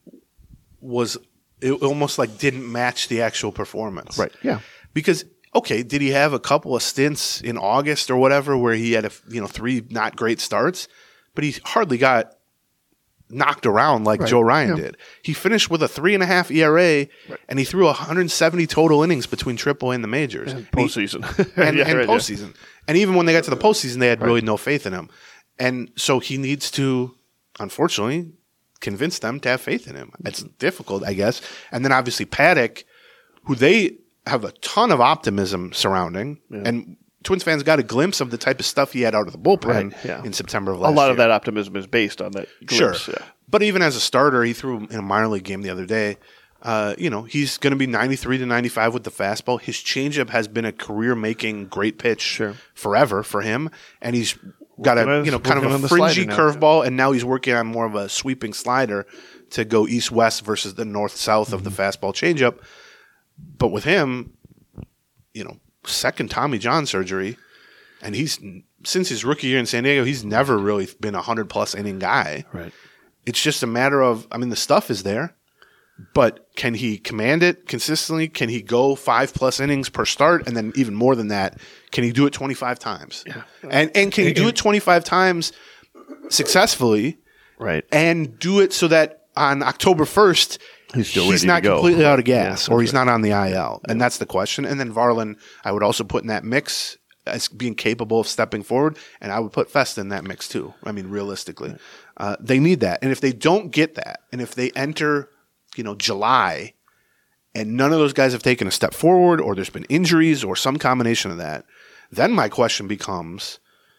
was it almost like didn't match the actual performance. Right, yeah. Because okay, did he have a couple of stints in August or whatever where he had a you know three not great starts, but he hardly got knocked around like Right, Joe Ryan yeah. did. He finished with a three and a half E R A, and he threw one hundred seventy total innings between triple A and the majors. And And he- postseason. and, Yeah, and right, yeah. postseason. And even when they got to the postseason, they had really no faith in him. And so he needs to, unfortunately, convince them to have faith in him. It's difficult, I guess. And then obviously Paddock, who they have a ton of optimism surrounding, and Twins fans got a glimpse of the type of stuff he had out of the bullpen Right, yeah. in September of A last lot year. of that optimism is based on that glimpse. Sure. Yeah. But even as a starter, he threw in a minor league game the other day. Uh, you know, he's going to be ninety-three to ninety-five with the fastball. His changeup has been a career-making great pitch Sure. forever for him, and he's got Working a on- you know kind working of on a the fringy slider now. curveball, and now he's working on more of a sweeping slider to go east-west versus the north-south of the fastball changeup. But with him, you know, second Tommy John surgery, and he's since his rookie year in San Diego, he's never really been a hundred plus inning guy. Right. It's just a matter of, I mean, the stuff is there, but can he command it consistently? Can he go five plus innings per start? And then even more than that, can he do it twenty-five times? Yeah. And, and can he do it twenty-five times successfully Right. and do it so that on October first, He's still ready to not go. completely out of gas Yeah, or that's he's not on the I L? And that's the question. And then Varland, I would also put in that mix as being capable of stepping forward, and I would put Festa in that mix too. I mean, realistically, uh, they need that. And if they don't get that, and if they enter, you know, July, and none of those guys have taken a step forward, or there's been injuries, or some combination of that, then my question becomes: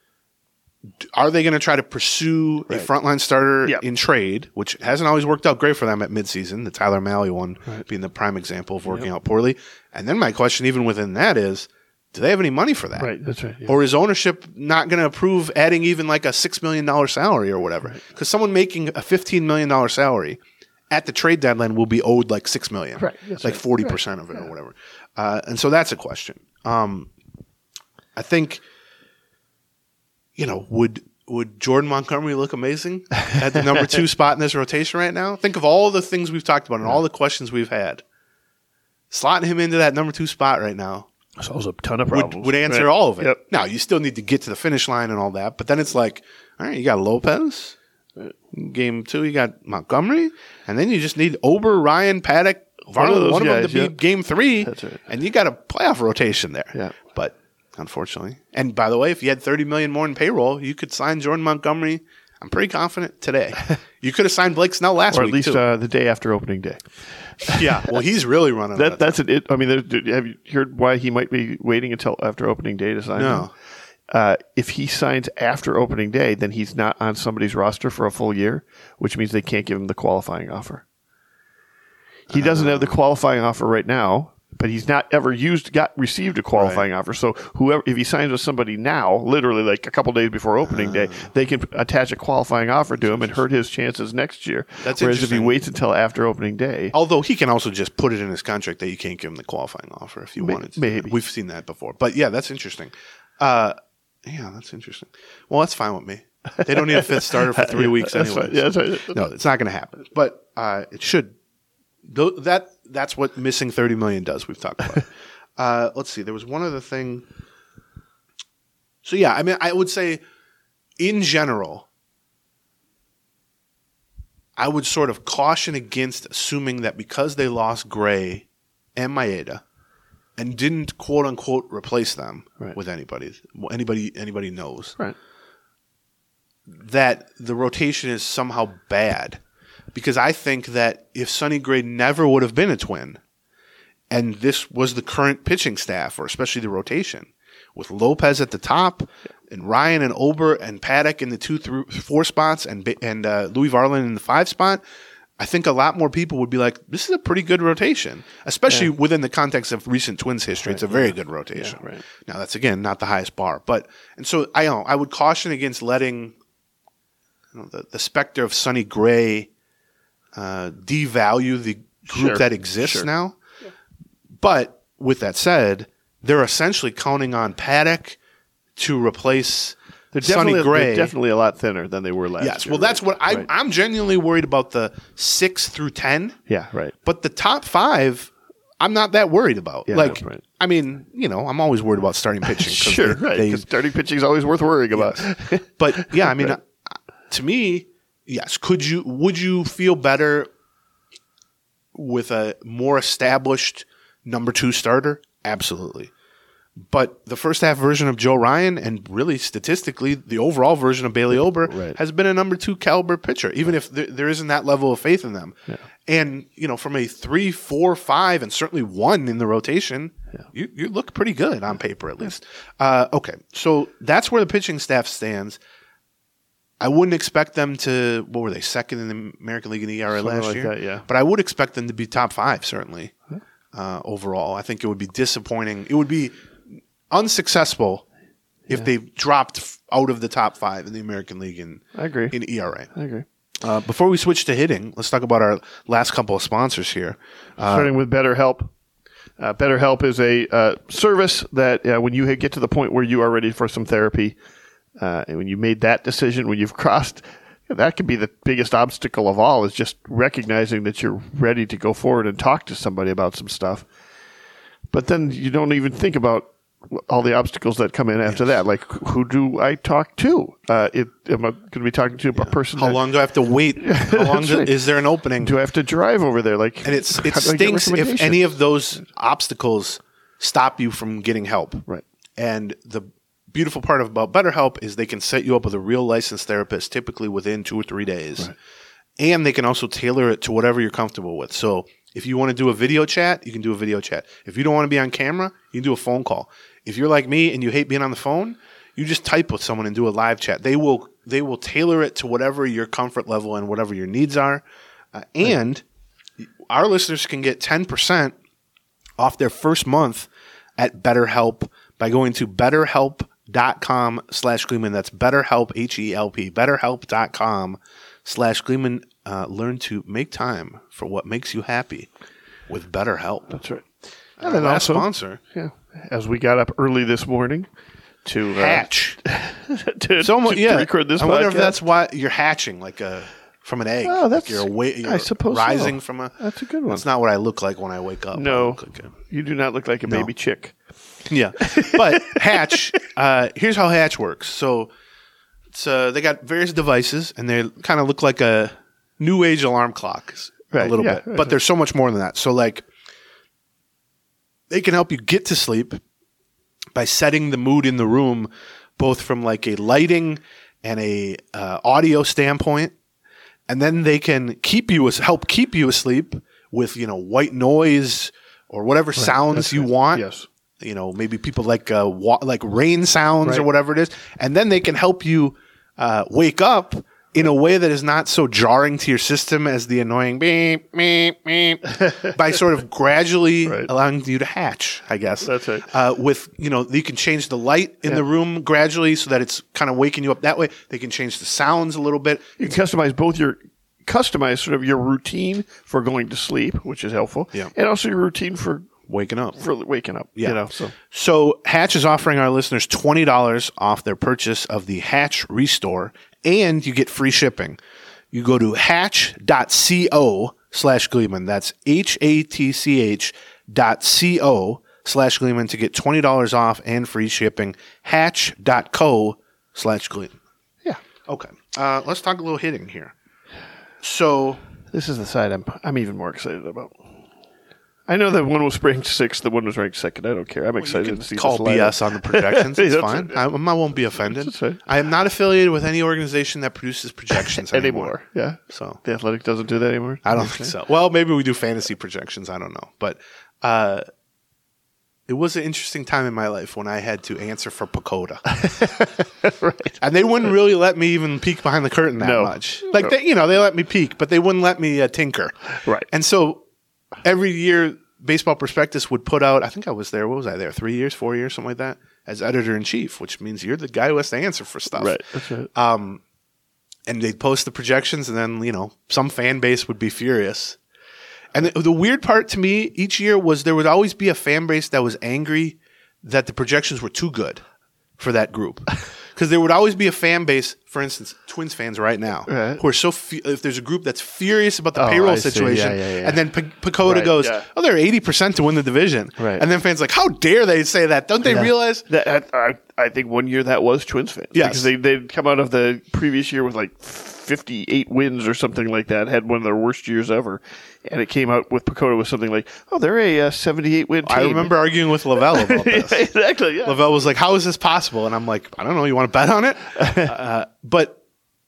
d- are they going to try to pursue a frontline starter Yep. in trade, which hasn't always worked out great for them at midseason? The Tyler Mahle one being the prime example of working out poorly. And then my question, even within that, is: do they have any money for that? Right. That's right. Yeah. Or is ownership not going to approve adding even like a six million dollars salary or whatever? Because someone making a fifteen million dollars salary at the trade deadline will be owed like six million dollars, Right, that's like right. forty percent of it or whatever. Uh, and so that's a question. Um, I think, you know, would would Jordan Montgomery look amazing at the number two spot in this rotation right now? Think of all the things we've talked about and all the questions we've had. Slotting him into that number two spot right now solves a ton of problems. would, would answer Right. all of it. Yep. Now, you still need to get to the finish line and all that, but then it's like, all right, you got Lopez. Game two, you got Montgomery, and then you just need Ober, Ryan, Paddock, One of Varland, those one of them guys, to be yep. game three, That's right. and you got a playoff rotation there. Yeah. But unfortunately, and by the way, if you had thirty million more in payroll, you could sign Jordan Montgomery. I'm pretty confident today. You could have signed Blake Snell last Or week at least too. uh, the day after opening day. Yeah, well, he's really running. That out that's it. it I mean, there- have you heard why he might be waiting until after opening day to sign? No. him? Uh, if he signs after opening day, then he's not on somebody's roster for a full year, which means they can't give him the qualifying offer. He doesn't have the qualifying offer right now, but he's not ever used got received a qualifying offer. So whoever, if he signs with somebody now, literally like a couple days before opening day, they can attach a qualifying offer to him and hurt his chances next year. That's Whereas if he interesting. waits until after opening day, Although he can also just put it in his contract that you can't give him the qualifying offer if you May- wanted to. maybe. We've seen that before. But yeah, that's interesting. Uh, yeah, that's interesting. Well, that's fine with me. They don't need a fifth starter for three Yeah, weeks that's anyway. fine. Yeah, that's right. No, it's not going to happen. But uh, it should. Th- that That's what missing thirty million dollars does. We've talked about. uh, let's see. There was one other thing. So yeah, I mean, I would say in general, I would sort of caution against assuming that because they lost Gray and Maeda and didn't quote unquote replace them Right. with anybody, anybody, anybody knows right. that the rotation is somehow bad. Because I think that if Sonny Gray never would have been a Twin, and this was the current pitching staff, or especially the rotation, with Lopez at the top, and Ryan and Ober and Paddock in the two through four spots, and Ba- and uh, Louis Varland in the five spot, I think a lot more people would be like, "This is a pretty good rotation," especially Yeah. within the context of recent Twins history. It's a very good rotation. Yeah, right. Now that's again not the highest bar, but and so I don't know, I would caution against letting you know, the the specter of Sonny Gray uh, devalue the group Sure, that exists sure. now. But with that said, they're essentially counting on Paddock to replace They're Sonny definitely, Gray. they're definitely a lot thinner than they were last yes, year. well, that's right? what I, Right. I'm genuinely worried about the six through ten. Yeah, right. But the top five, I'm not that worried about. Yeah, like, right. I mean, you know, I'm always worried about starting pitching. 'cause Sure, they- right. they- Because starting pitching is always worth worrying about. But yeah, I mean, uh, to me, yes. Could you? Would you feel better with a more established number two starter? Absolutely. But the first half version of Joe Ryan, and really statistically, the overall version of Bailey Ober Right. has been a number two caliber pitcher, even if there, there isn't that level of faith in them. Yeah. And you know, from a three, four, five, and certainly one in the rotation, you you look pretty good on paper, at least. Uh, okay, so that's where the pitching staff stands. I wouldn't expect them to. What were they, second in the American League in E R A Something last like year? that, yeah. But I would expect them to be top five, certainly. Uh, overall, I think it would be disappointing. It would be unsuccessful if they dropped f- out of the top five in the American League in I agree. in E R A. I agree. Uh, before we switch to hitting, let's talk about our last couple of sponsors here. Starting with BetterHelp. Uh, BetterHelp is a uh, service that uh, when you get to the point where you are ready for some therapy, uh, and when you made that decision, when you've crossed, that could be the biggest obstacle of all, is just recognizing that you're ready to go forward and talk to somebody about some stuff. But then you don't even think about all the obstacles that come in after that. Like, who do I talk to? Uh, it, am I going to be talking to a person? How that- long do I have to wait? How long That's do, right. is there an opening? do I have to drive over there? Like, And it's it how do I get stinks if recommendations? any of those obstacles stop you from getting help. Right. And the beautiful part about BetterHelp is they can set you up with a real licensed therapist, typically within two or three days. Right. And they can also tailor it to whatever you're comfortable with. So if you want to do a video chat, you can do a video chat. If you don't want to be on camera, you can do a phone call. If you're like me and you hate being on the phone, you just type with someone and do a live chat. They will they will tailor it to whatever your comfort level and whatever your needs are. Uh, and our listeners can get ten percent off their first month at BetterHelp by going to betterhelp.com slash Gleeman. That's BetterHelp, H E L P, betterhelp.com slash Gleeman. Uh, learn to make time for what makes you happy with BetterHelp. That's right. And then also- sponsor, Yeah. As we got up early this morning to uh, Hatch. to, So mu- to yeah, record this I wonder if podcast. that's why you're hatching like a from an egg. Oh, that's- like you're, awa- you're I suppose so. rising from a. That's a good one. That's not what I look like when I wake up. I No, look like a- you do not look like a No. baby chick. Yeah, but Hatch. Uh, here's how Hatch works. So it's uh, they got various devices, and they kind of look like a new age alarm clock Right, a little yeah. bit. But there's so much more than that. So like, they can help you get to sleep by setting the mood in the room, both from like a lighting and a uh, audio standpoint, and then they can keep you as help keep you asleep with you know white noise or whatever sounds that's you right. want. Yes. You know, maybe people like uh, wa- like rain sounds or Right. whatever it is, and then they can help you uh, wake up in a way that is not so jarring to your system as the annoying beep beep beep by sort of gradually Right. allowing you to hatch. I guess That's right. Uh, with you know, you can change the light in Yeah. the room gradually so that it's kind of waking you up that way. They can change the sounds a little bit. You can customize both your customize sort of your routine for going to sleep, which is helpful, Yeah. and also your routine for Waking up. for waking up. Yeah. You know, so So Hatch is offering our listeners twenty dollars off their purchase of the Hatch Restore, and you get free shipping. You go to hatch.co slash Gleeman. That's H-A-T-C-H dot C-O slash Gleeman to get twenty dollars off and free shipping. Hatch.co slash Gleeman. yeah, Okay. Uh, let's talk a little hitting here. So this is the side I'm I'm even more excited about. I know that one was ranked sixth, the one was ranked second. I don't care. I'm you excited can to see call this B lineup. S on the projections. It's That's fine. right. I, I won't be offended. That's right. I am not affiliated with any organization that produces projections anymore. anymore. Yeah, So the Athletic doesn't do that anymore. I don't think so. Well, maybe we do fantasy projections. I don't know. But uh, it was an interesting time in my life when I had to answer for Pacoda. Right. And they wouldn't really let me even peek behind the curtain that No. much. Like, No. they, you know, they let me peek, but they wouldn't let me uh, tinker. Right. And so every year, Baseball Prospectus would put out, I think I was there, what was I there, three years, four years, something like that, as editor-in-chief, which means you're the guy who has to answer for stuff. Right. That's right. Um, and they'd post the projections, and then, you know, some fan base would be furious. And the, the weird part to me each year was there would always be a fan base that was angry that the projections were too good for that group. Because there would always be a fan base, for instance, Twins fans right now, Right. who are so fu- if there's a group that's furious about the Oh, payroll I see. situation, Yeah, yeah, yeah. and then P- Pacoda Right, goes, yeah. "Oh, they're eighty percent to win the division," Right. and then fans are like, "How dare they say that? Don't they Yeah. realize?" That, I, I I think one year that was Twins fans. Yes. Because they, they'd come out of the previous year with like fifty-eight wins or something like that, had one of their worst years ever. And it came out with Pacoda with something like, oh, they're a uh, seventy-eight win team. I remember arguing with Lavelle about this. Yeah, exactly, yeah. Lavelle was like, "How is this possible?" And I'm like, "I don't know. You want to bet on it?" uh, but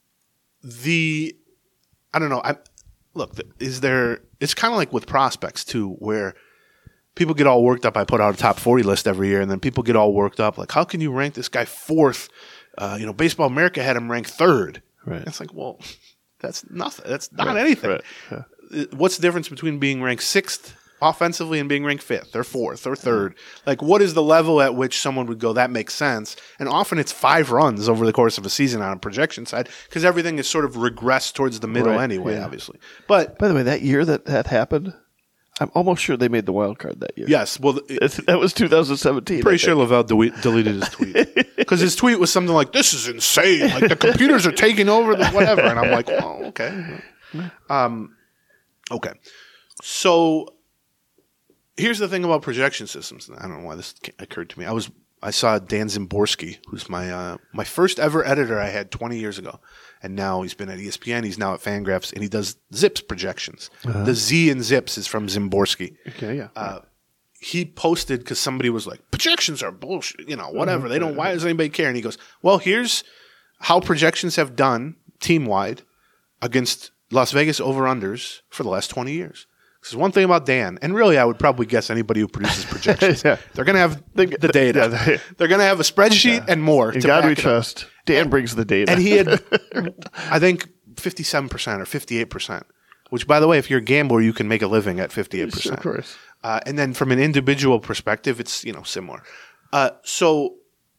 the, I don't know. I look. The, is there? It's kind of like with prospects too, where people get all worked up. I put out a top forty list every year, and then people get all worked up. Like, how can you rank this guy fourth? Uh, you know, Baseball America had him ranked third. Right. It's like, well, that's nothing. That's not Right, anything. right, yeah. Uh, What's the difference between being ranked sixth offensively and being ranked fifth or fourth or third? Like, what is the level at which someone would go, that makes sense? And often it's five runs over the course of a season on a projection side because everything is sort of regressed towards the middle Right, anyway, yeah. obviously. But By the way, that year that that happened, I'm almost sure they made the wild card that year. yes, well, it, It's- that was two thousand seventeen. pretty I sure think. Lavelle de- deleted his tweet because his tweet was something like, "This is insane! Like the computers are taking over the whatever." And I'm like, "Oh, okay, um, okay." So here's the thing about projection systems. I don't know why this ca- occurred to me. I was I saw Dan Zimborski, who's my uh, my first ever editor I had twenty years ago, and now he's been at E S P N. He's now at Fangraphs, and he does Zips projections. The Z in Zips is from Zimborski. Okay, yeah. Uh, he posted because somebody was like, projections are bullshit, you know, whatever. They don't, why does anybody care? And he goes, well, here's how projections have done team wide against Las Vegas over-unders for the last twenty years. Because one thing about Dan, and really I would probably guess anybody who produces projections, Yeah. they're going to have the, the data. yeah, they- they're going to have a spreadsheet and more. In to God back we it up. trust. Dan brings the data. And he had, I think, fifty-seven percent or fifty-eight percent, which, by the way, if you're a gambler, you can make a living at fifty-eight percent. Of course. Uh, and then from an individual perspective, it's, you know, similar. Uh, so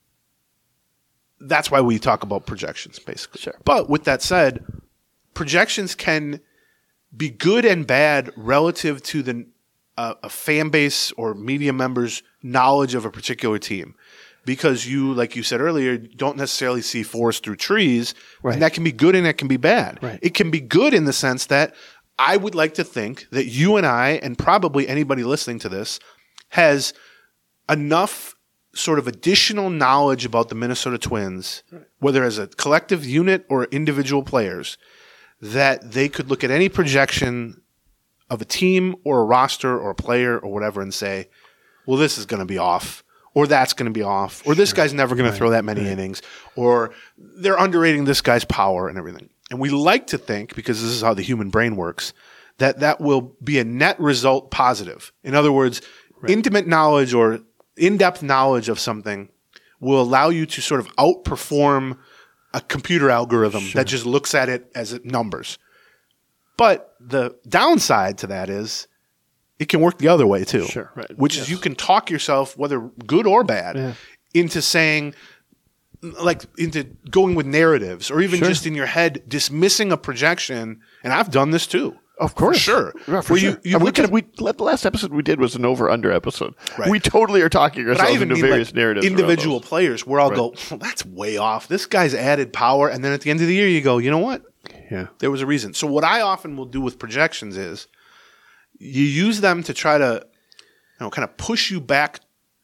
that's why we talk about projections, basically. Sure. But with that said, projections can be good and bad relative to the uh, a fan base or media members' knowledge of a particular team. because you, like you said earlier, don't necessarily see forest through trees. Right. And that can be good and that can be bad. Right. It can be good in the sense that I would like to think that you and I, and probably anybody listening to this, has enough sort of additional knowledge about the Minnesota Twins, right. whether as a collective unit or individual players, that they could look at any projection of a team or a roster or a player or whatever and say, well, this is going to be off, or that's going to be off, or this guy's never going right. to throw that many right. innings, or they're underrating this guy's power and everything. And we like to think, because this is how the human brain works, that that will be a net result positive. In other words, right. intimate knowledge or in-depth knowledge of something will allow you to sort of outperform a computer algorithm sure. that just looks at it as numbers. But the downside to that is it can work the other way too, sure, right. which yes. is you can talk yourself, whether good or bad, yeah. into saying, like into going with narratives or even sure. just in your head dismissing a projection. And I've done this too. Of course. For sure. Yeah, for Where sure. You, you we look could, at, we, the last episode we did was an over-under episode. Right. We totally are talking but I ourselves even into mean various like narratives. individual players where I'll right. go, well, that's way off. This guy's added power. And then at the end of the year, you go, you know what? Yeah. There was a reason. So what I often will do with projections is you use them to try to, you know, kind of push you back.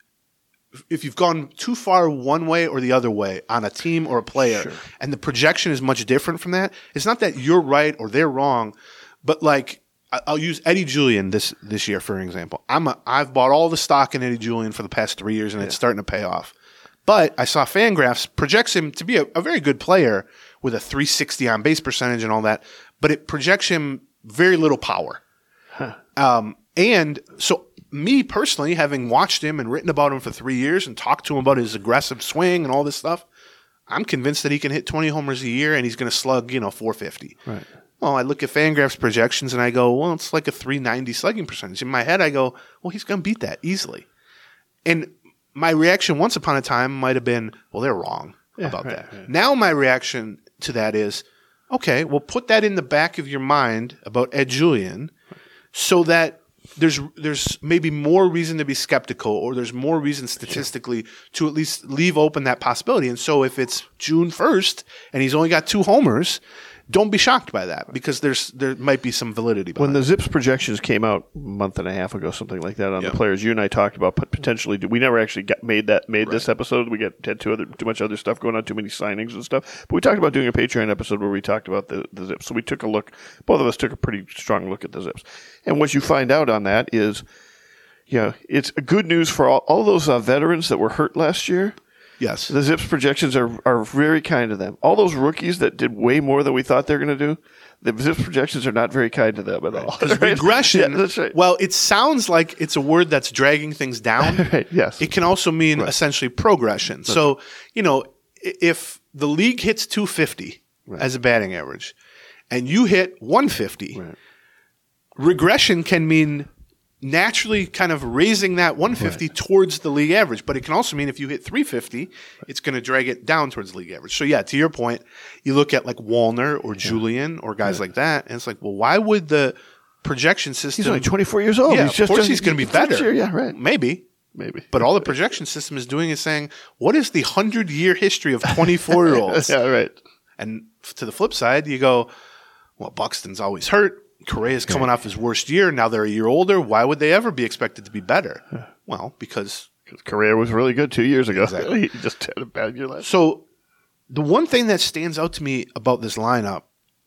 If you've gone too far one way or the other way on a team or a player, sure. and the projection is much different from that, it's not that you're right or they're wrong, but like I'll use Eddie Julian this this year for an example. I'm a, I've bought all the stock in Eddie Julian for the past three years, and yeah. it's starting to pay off. But I saw Fangraphs projects him to be a, a very good player with a three sixty on base percentage and all that, but it projects him very little power. Huh. Um, and so me personally, having watched him and written about him for three years and talked to him about his aggressive swing and all this stuff, I'm convinced that he can hit twenty homers a year and he's going to slug, you know, four fifty. Right. Well, I look at Fangraphs projections and I go, well, it's like a three ninety slugging percentage. In my head, I go, well, he's going to beat that easily. And my reaction once upon a time might have been, well, they're wrong yeah, about right, that. right. Now my reaction to that is, okay, well, put that in the back of your mind about Ed Julian so that there's there's maybe more reason to be skeptical, or there's more reason statistically sure. to at least leave open that possibility. And so if it's June first and he's only got two homers, don't be shocked by that, because there's there might be some validity behind when the it. Zips projections came out a month and a half ago, something like that, on yep. the players, you and I talked about potentially. We never actually got made that made right. this episode. We got had too other too much other stuff going on, too many signings and stuff. But we talked about doing a Patreon episode where we talked about the, the Zips. So we took a look. Both of us took a pretty strong look at the Zips. And what you find out on that is, you know, it's good news for all, all those uh, veterans that were hurt last year. Yes. The Zips projections are, are very kind to them. All those rookies that did way more than we thought they were going to do, the Zips projections are not very kind to them at all. Because right. regression, yeah, that's right. Well, it sounds like it's a word that's dragging things down. right, yes. It can also mean right. essentially progression. That's so, you know, if the league hits two fifty right. as a batting average and you hit one fifty, right. regression can mean naturally kind of raising that one fifty right. towards the league average. But it can also mean if you hit three fifty, it's going to drag it down towards the league average. So, yeah, to your point, you look at like Wallner or yeah. Julian or guys yeah. like that, and it's like, well, why would the projection system... He's only twenty-four years old. Yeah, he's of just course he's going to be better. Year, yeah, right. Maybe. Maybe. But all the projection system is doing is saying, what is the hundred-year history of twenty-four-year-olds? yeah, right. And to the flip side, you go, well, Buxton's always hurt. Correa's coming off his worst year. Now they're a year older. Why would they ever be expected to be better? Well, because Correa was really good two years ago. Exactly. He just had a bad year last. So the one thing that stands out to me about this lineup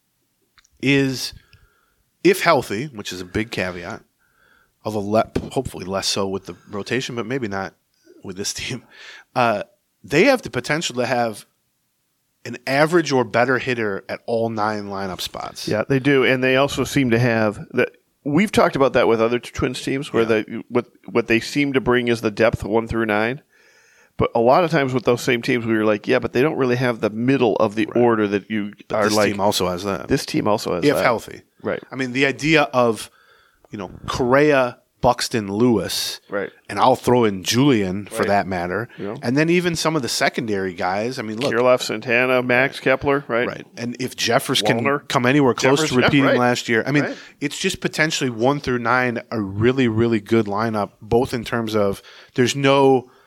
is, if healthy, which is a big caveat, although le- hopefully less so with the rotation, but maybe not with this team, uh, they have the potential to have an average or better hitter at all nine lineup spots. Yeah, they do, and they also seem to have that. We've talked about that with other Twins teams, where yeah. they what what they seem to bring is the depth of one through nine. But a lot of times with those same teams, we were like, yeah, but they don't really have the middle of the right. order that you but are this like. This team also has that. This team also has if that. If healthy, right? I mean, the idea of you know Correa, Buxton, Lewis, right, and I'll throw in Julian for right. that matter, yeah. and then even some of the secondary guys. I mean, look, Kirilloff, Santana, Max Kepler, right, right, and if Jeffers Wallner. can come anywhere close Jeffers, to repeating yeah, right. last year, I mean, right. it's just potentially one through nine a really, really good lineup, both in terms of there's no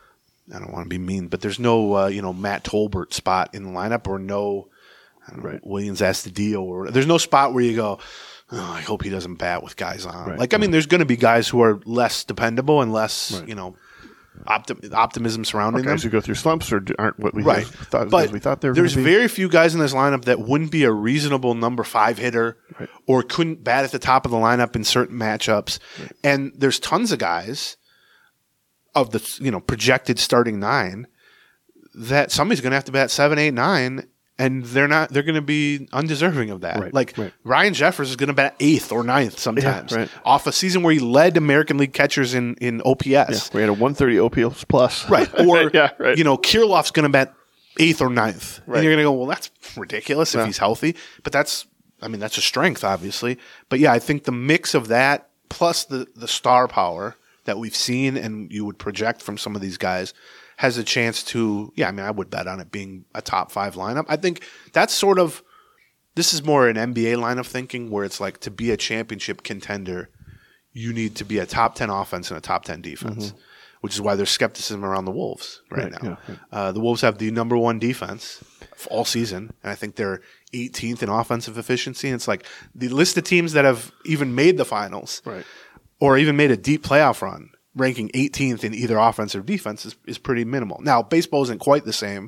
I don't want to be mean, but there's no uh, you know Matt Tolbert spot in the lineup, or no I don't know, Right. Williams Astudillo, or there's no spot where you go, oh, I hope he doesn't bat with guys on. Right. Like I mean, there's going to be guys who are less dependable and less Right. you know optim- optimism surrounding them. Guys who go through slumps or aren't what we Right, thought, but as we thought they were. there's gonna be. very few guys in this lineup that wouldn't be a reasonable number five hitter, Right. or couldn't bat at the top of the lineup in certain matchups. Right. And there's tons of guys of the you know projected starting nine that somebody's going to have to bat seven, eight, nine, and they're not. They're going to be undeserving of that. Right, Like right. Ryan Jeffers is going to bat eighth or ninth sometimes, Yeah, right. off a season where he led American League catchers in in O P S. Yeah, we had a one thirty O P S plus. Right. Or, yeah, right. you know, Kirilloff's going to bet eighth or ninth. Right. And you're going to go, well, that's ridiculous if Yeah. he's healthy. But that's, I mean, that's a strength, obviously. But yeah, I think the mix of that plus the, the star power that we've seen and you would project from some of these guys has a chance to, yeah, I mean, I would bet on it being a top five lineup. I think that's sort of, this is more an N B A line of thinking where it's like to be a championship contender, you need to be a top ten offense and a top ten defense. Mm-hmm. Which is why there's skepticism around the Wolves right, Right, now. yeah, right. Uh, the Wolves have the number one defense all season, and I think they're eighteenth in offensive efficiency. And it's like the list of teams that have even made the finals Right. or even made a deep playoff run, ranking eighteenth in either offense or defense is, is pretty minimal. Now, baseball isn't quite the same,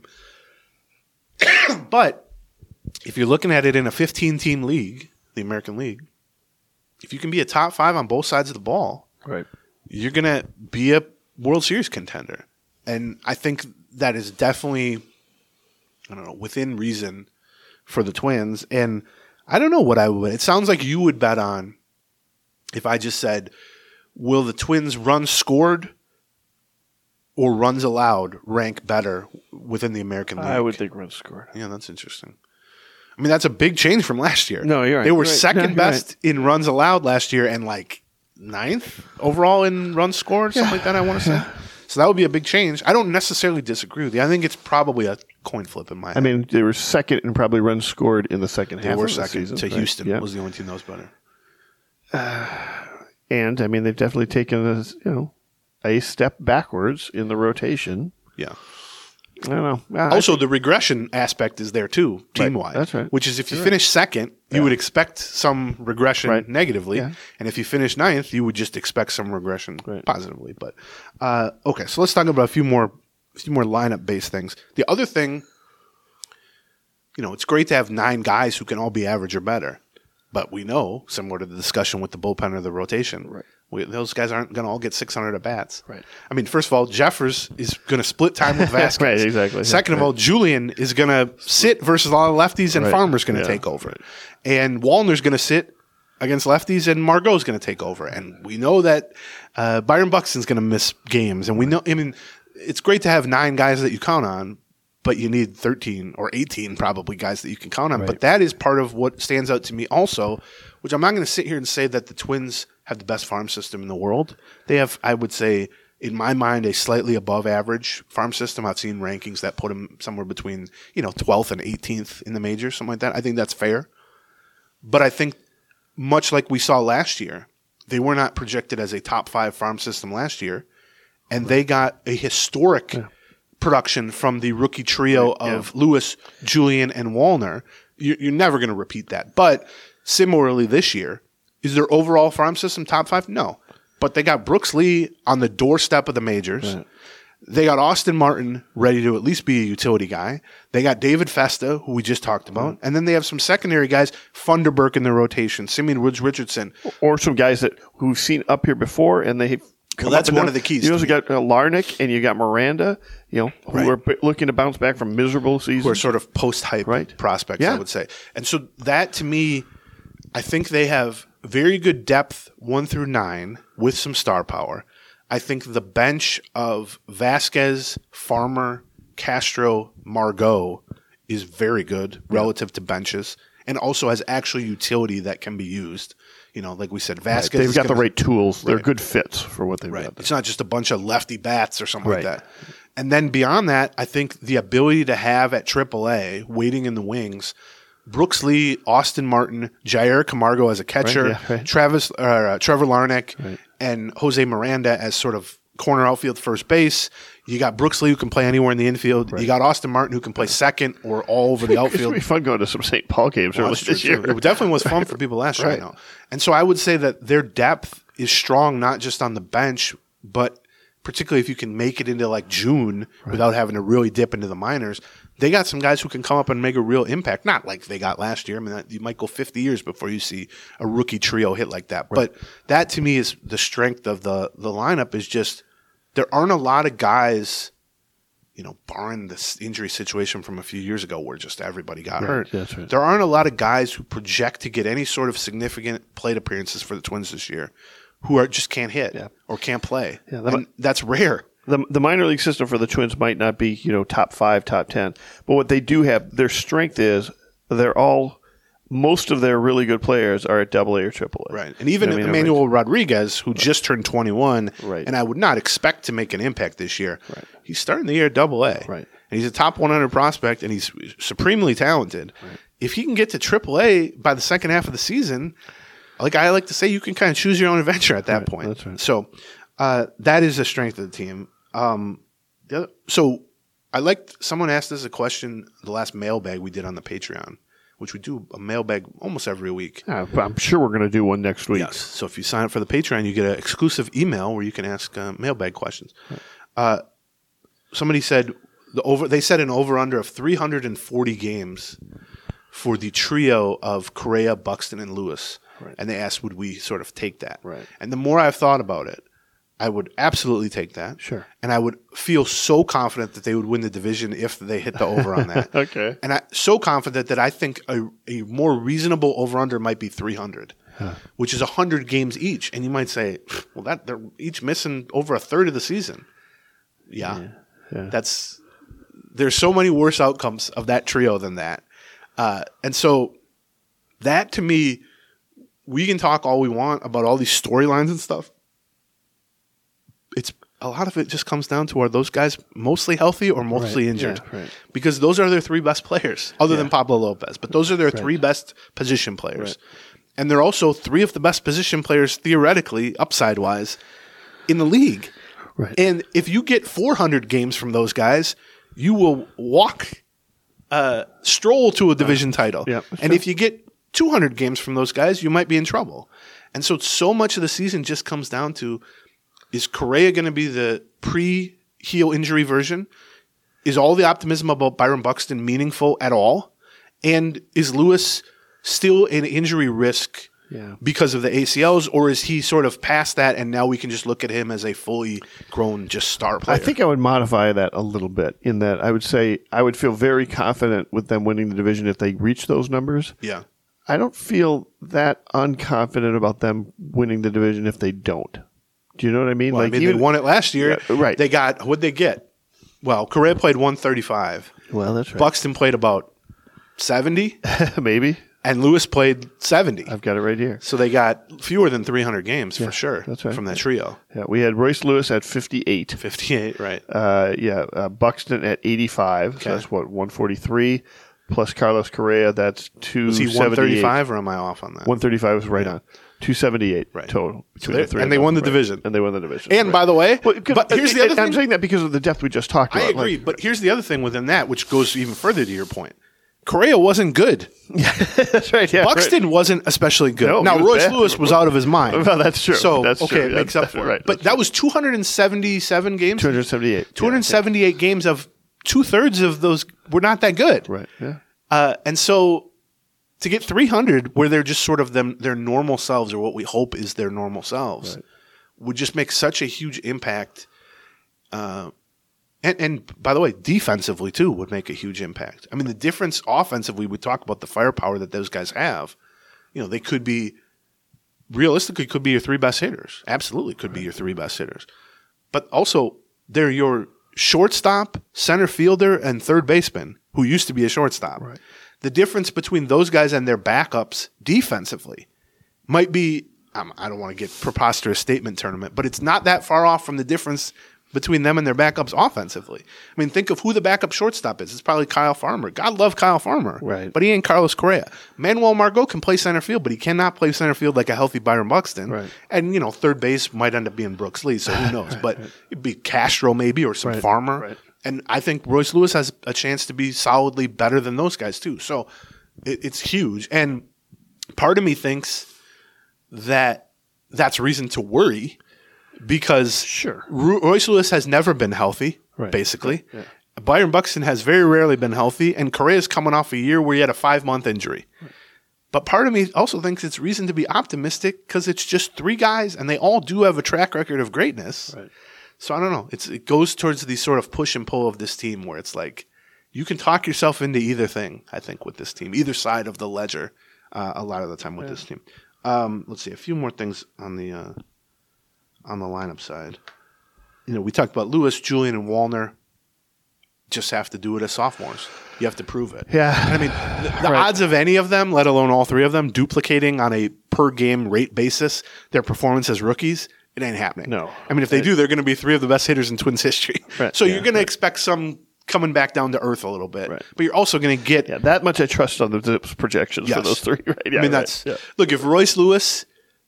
but if you're looking at it in a fifteen-team league, the American League, if you can be a top five on both sides of the ball, Right. you're going to be a World Series contender. And I think that is definitely, I don't know, within reason for the Twins. And I don't know what I would. It sounds like you would bet on if I just said, will the Twins runs scored or runs allowed rank better within the American League? I would think runs scored. Yeah, that's interesting. I mean, that's a big change from last year. No, you're right. They were You're right. second No, you're best in runs allowed last year and like ninth overall in runs scored, something like that, I want to say. So that would be a big change. I don't necessarily disagree with you. I think it's probably a coin flip in my head. I mean, they were second and probably runs scored in the second they half were of the second season. to right? Houston Yeah. was the only team that was better. And, I mean, they've definitely taken a, you know, a step backwards in the rotation. Yeah. I don't know. I- Also, the regression aspect is there too, team wide. That's right. Which is if you You're finish second, you Yeah. would expect some regression Right. negatively, Yeah. and if you finish ninth, you would just expect some regression Right. positively. But uh, okay, so let's talk about a few more, a few more lineup based things. The other thing, you know, it's great to have nine guys who can all be average or better, but we know, similar to the discussion with the bullpen or the rotation, Right. we, those guys aren't going to all get six hundred at bats. Right. I mean, first of all, Jeffers is going to split time with Vasquez. Right, exactly. Second of Right. all, Julian is going to sit versus a lot of lefties, and Right. Farmer's going to Yeah. take over. And Wallner's going to sit against lefties, and Margot's going to take over. And we know that uh, Byron Buxton's going to miss games. And we know, I mean, it's great to have nine guys that you count on, but you need thirteen or eighteen probably guys that you can count on. Right. But that is part of what stands out to me also, which I'm not going to sit here and say that the Twins have the best farm system in the world. They have, I would say, in my mind, a slightly above average farm system. I've seen rankings that put them somewhere between, you know, twelfth and eighteenth in the majors, something like that. I think that's fair. But I think much like we saw last year, they were not projected as a top five farm system last year, and they got a historic Yeah. production from the rookie trio Right, yeah. of Lewis, Julian, and Wallner. You, you're never going to repeat that. But similarly this year, is their overall farm system top five? No. But they got Brooks Lee on the doorstep of the majors. Right. They got Austin Martin ready to at least be a utility guy. They got David Festa, who we just talked about. Mm-hmm. And then they have some secondary guys, Funderburk in their rotation, Simeon Woods Richardson. Or some guys that who've seen up here before, and they. Well, that's one of the keys You to also me. got uh, Larnick and you got Miranda, you know, who Right. are b- looking to bounce back from miserable seasons. Who are sort of post-hype Right. prospects, Yeah. I would say. And so that, to me, I think they have very good depth one through nine with some star power. I think the bench of Vasquez, Farmer, Castro, Margot is very good relative to benches and also has actual utility that can be used. You know, like we said, Vasquez They've is got the gonna- right tools. They're Right. good fits for what they've Right. got. It's not just a bunch of lefty bats or something Right. like that. And then beyond that, I think the ability to have at triple A, waiting in the wings, Brooks Lee, Austin Martin, Jair Camargo as a catcher, Right, yeah, right. Travis, uh, Trevor Larnach, Right. and Jose Miranda as sort of corner, outfield, first base. You got Brooks Lee who can play anywhere in the infield. Right. You got Austin Martin who can play second or all over the outfield. It's going to be fun going to some Saint Paul games well, early true, this year. True. It definitely was fun for people last year. Right. I know. And so I would say that their depth is strong, not just on the bench, but particularly if you can make it into like June right. without having to really dip into the minors. They got some guys who can come up and make a real impact. Not like they got last year. I mean, that, you might go fifty years before you see a rookie trio hit like that. Right. But that to me is the strength of the the lineup is just there aren't a lot of guys, you know, barring this injury situation from a few years ago where just everybody got hurt. Right. That's right. There aren't a lot of guys who project to get any sort of significant plate appearances for the Twins this year who are just can't hit yeah. or can't play. Yeah, that and that's rare. The the minor league system for the Twins might not be, you know, top five, top ten, but what they do have, their strength is they're all most of their really good players are at Double A or Triple A. Right, and even you know I mean? Emmanuel Rodriguez, who right. just turned twenty-one, right. and I would not expect to make an impact this year. Right. He's starting the year at Double A, right. and he's a top one hundred prospect, and he's supremely talented. Right. If he can get to Triple A by the second half of the season, like I like to say, you can kind of choose your own adventure at that right. point. That's right. So uh, that is a strength of the team. Um, the other, so I liked someone asked us a question the last mailbag we did on the Patreon, which we do a mailbag almost every week. Yeah, I'm sure we're going to do one next week. Yes. So if you sign up for the Patreon, you get an exclusive email where you can ask uh, mailbag questions. Right. Uh, somebody said the over. They said an over under of three hundred forty games for the trio of Correa, Buxton, and Lewis, right. and they asked, would we sort of take that? Right. And the more I've thought about it, I would absolutely take that. Sure. And I would feel so confident that they would win the division if they hit the over on that. Okay. And I so confident that I think a, a more reasonable over-under might be three hundred, huh. which is one hundred games each. And you might say, well, that they're each missing over a third of the season. Yeah. yeah. yeah. That's there's so many worse outcomes of that trio than that. Uh, and so that to me, we can talk all we want about all these storylines and stuff. It's a lot of it just comes down to are those guys mostly healthy or mostly right. injured? Yeah, right. Because those are their three best players, other yeah. than Pablo Lopez. But those are their right. three best position players. Right. And they're also three of the best position players, theoretically, upside-wise, in the league. Right. And if you get four hundred games from those guys, you will walk, uh, stroll to a division uh, title. Yeah, and sure. if you get two hundred games from those guys, you might be in trouble. And so so much of the season just comes down to, is Correa going to be the pre-heel injury version? Is all the optimism about Byron Buxton meaningful at all? And is Lewis still an injury risk yeah. because of the A C Ls, or is he sort of past that and now we can just look at him as a fully grown just star player? I think I would modify that a little bit in that I would say I would feel very confident with them winning the division if they reach those numbers. Yeah. I don't feel that unconfident about them winning the division if they don't. Do you know what I mean? Well, like I mean, even, they won it last year. Yeah, right. They got, what'd they get? Well, Correa played one thirty-five. Well, that's right. Buxton played about seventy. Maybe. And Lewis played seventy. I've got it right here. So they got fewer than three hundred games yeah, for sure that's right. from that trio. Yeah, we had Royce Lewis at fifty-eight. fifty-eight, right. Uh, yeah, uh, Buxton at eighty-five. Okay. So that's what, one forty-three. Plus Carlos Correa, that's two seventy-eight. Was he one thirty-five or am I off on that? one thirty-five was right yeah. on. two seventy-eight right. total. So and they won the right. division. And they won the division. And right. by the way, well, but here's the other I'm thing. saying that because of the depth we just talked about. I agree, like, but here's the other thing within that, which goes even further to your point. Correa wasn't good. That's right. Yeah, Buxton right. wasn't especially good. No, now, was Royce bad. Lewis was out of his mind. Well, that's true. So, that's okay, true. it That's, makes up for right. it. But that's that right. was two hundred seventy-seven games? two hundred seventy-eight. two hundred seventy-eight yeah, games of two-thirds of those were not that good. Right, yeah. Uh, and so to get three hundred where they're just sort of them their normal selves or what we hope is their normal selves right. would just make such a huge impact. Uh, and, and by the way, defensively too would make a huge impact. I mean, the difference offensively, we talk about the firepower that those guys have. You know, they could be realistically could be your three best hitters. Absolutely could right. be your three best hitters. But also they're your shortstop, center fielder, and third baseman who used to be a shortstop. Right. The difference between those guys and their backups defensively might be, um, I don't want to get preposterous statement tournament, but it's not that far off from the difference between them and their backups offensively. I mean, think of who the backup shortstop is. It's probably Kyle Farmer. God love Kyle Farmer. Right. But he ain't Carlos Correa. Manuel Margot can play center field, but he cannot play center field like a healthy Byron Buxton. Right. And, you know, third base might end up being Brooks Lee, so who knows. But it'd be Castro maybe or some Right. Farmer. Right. And I think Royce Lewis has a chance to be solidly better than those guys too. So it, it's huge. And part of me thinks that that's reason to worry because Sure. Ro- Royce Lewis has never been healthy, Right. basically. Yeah. Byron Buxton has very rarely been healthy, and Correa's coming off a year where he had a five-month injury. Right. But part of me also thinks it's reason to be optimistic because it's just three guys, and they all do have a track record of greatness. Right. So I don't know. It's It goes towards the sort of push and pull of this team where it's like you can talk yourself into either thing, I think, with this team, either side of the ledger uh, a lot of the time with Yeah. this team. Um, let's see, a few more things on the uh, on the lineup side. You know, we talked about Lewis, Julian, and Wallner just have to do it as sophomores. You have to prove it. Yeah. I mean, the, the Right. odds of any of them, let alone all three of them, duplicating on a per game rate basis their performance as rookies, it ain't happening. No. I mean, if they do, they're going to be three of the best hitters in Twins history. Right. So Yeah, you're going to right. expect some coming back down to earth a little bit. Right. But you're also going to get Yeah, that much I trust on the Zips projections for Yes. those three. Right? Yeah, I mean, right. that's Yeah. look. If Royce Lewis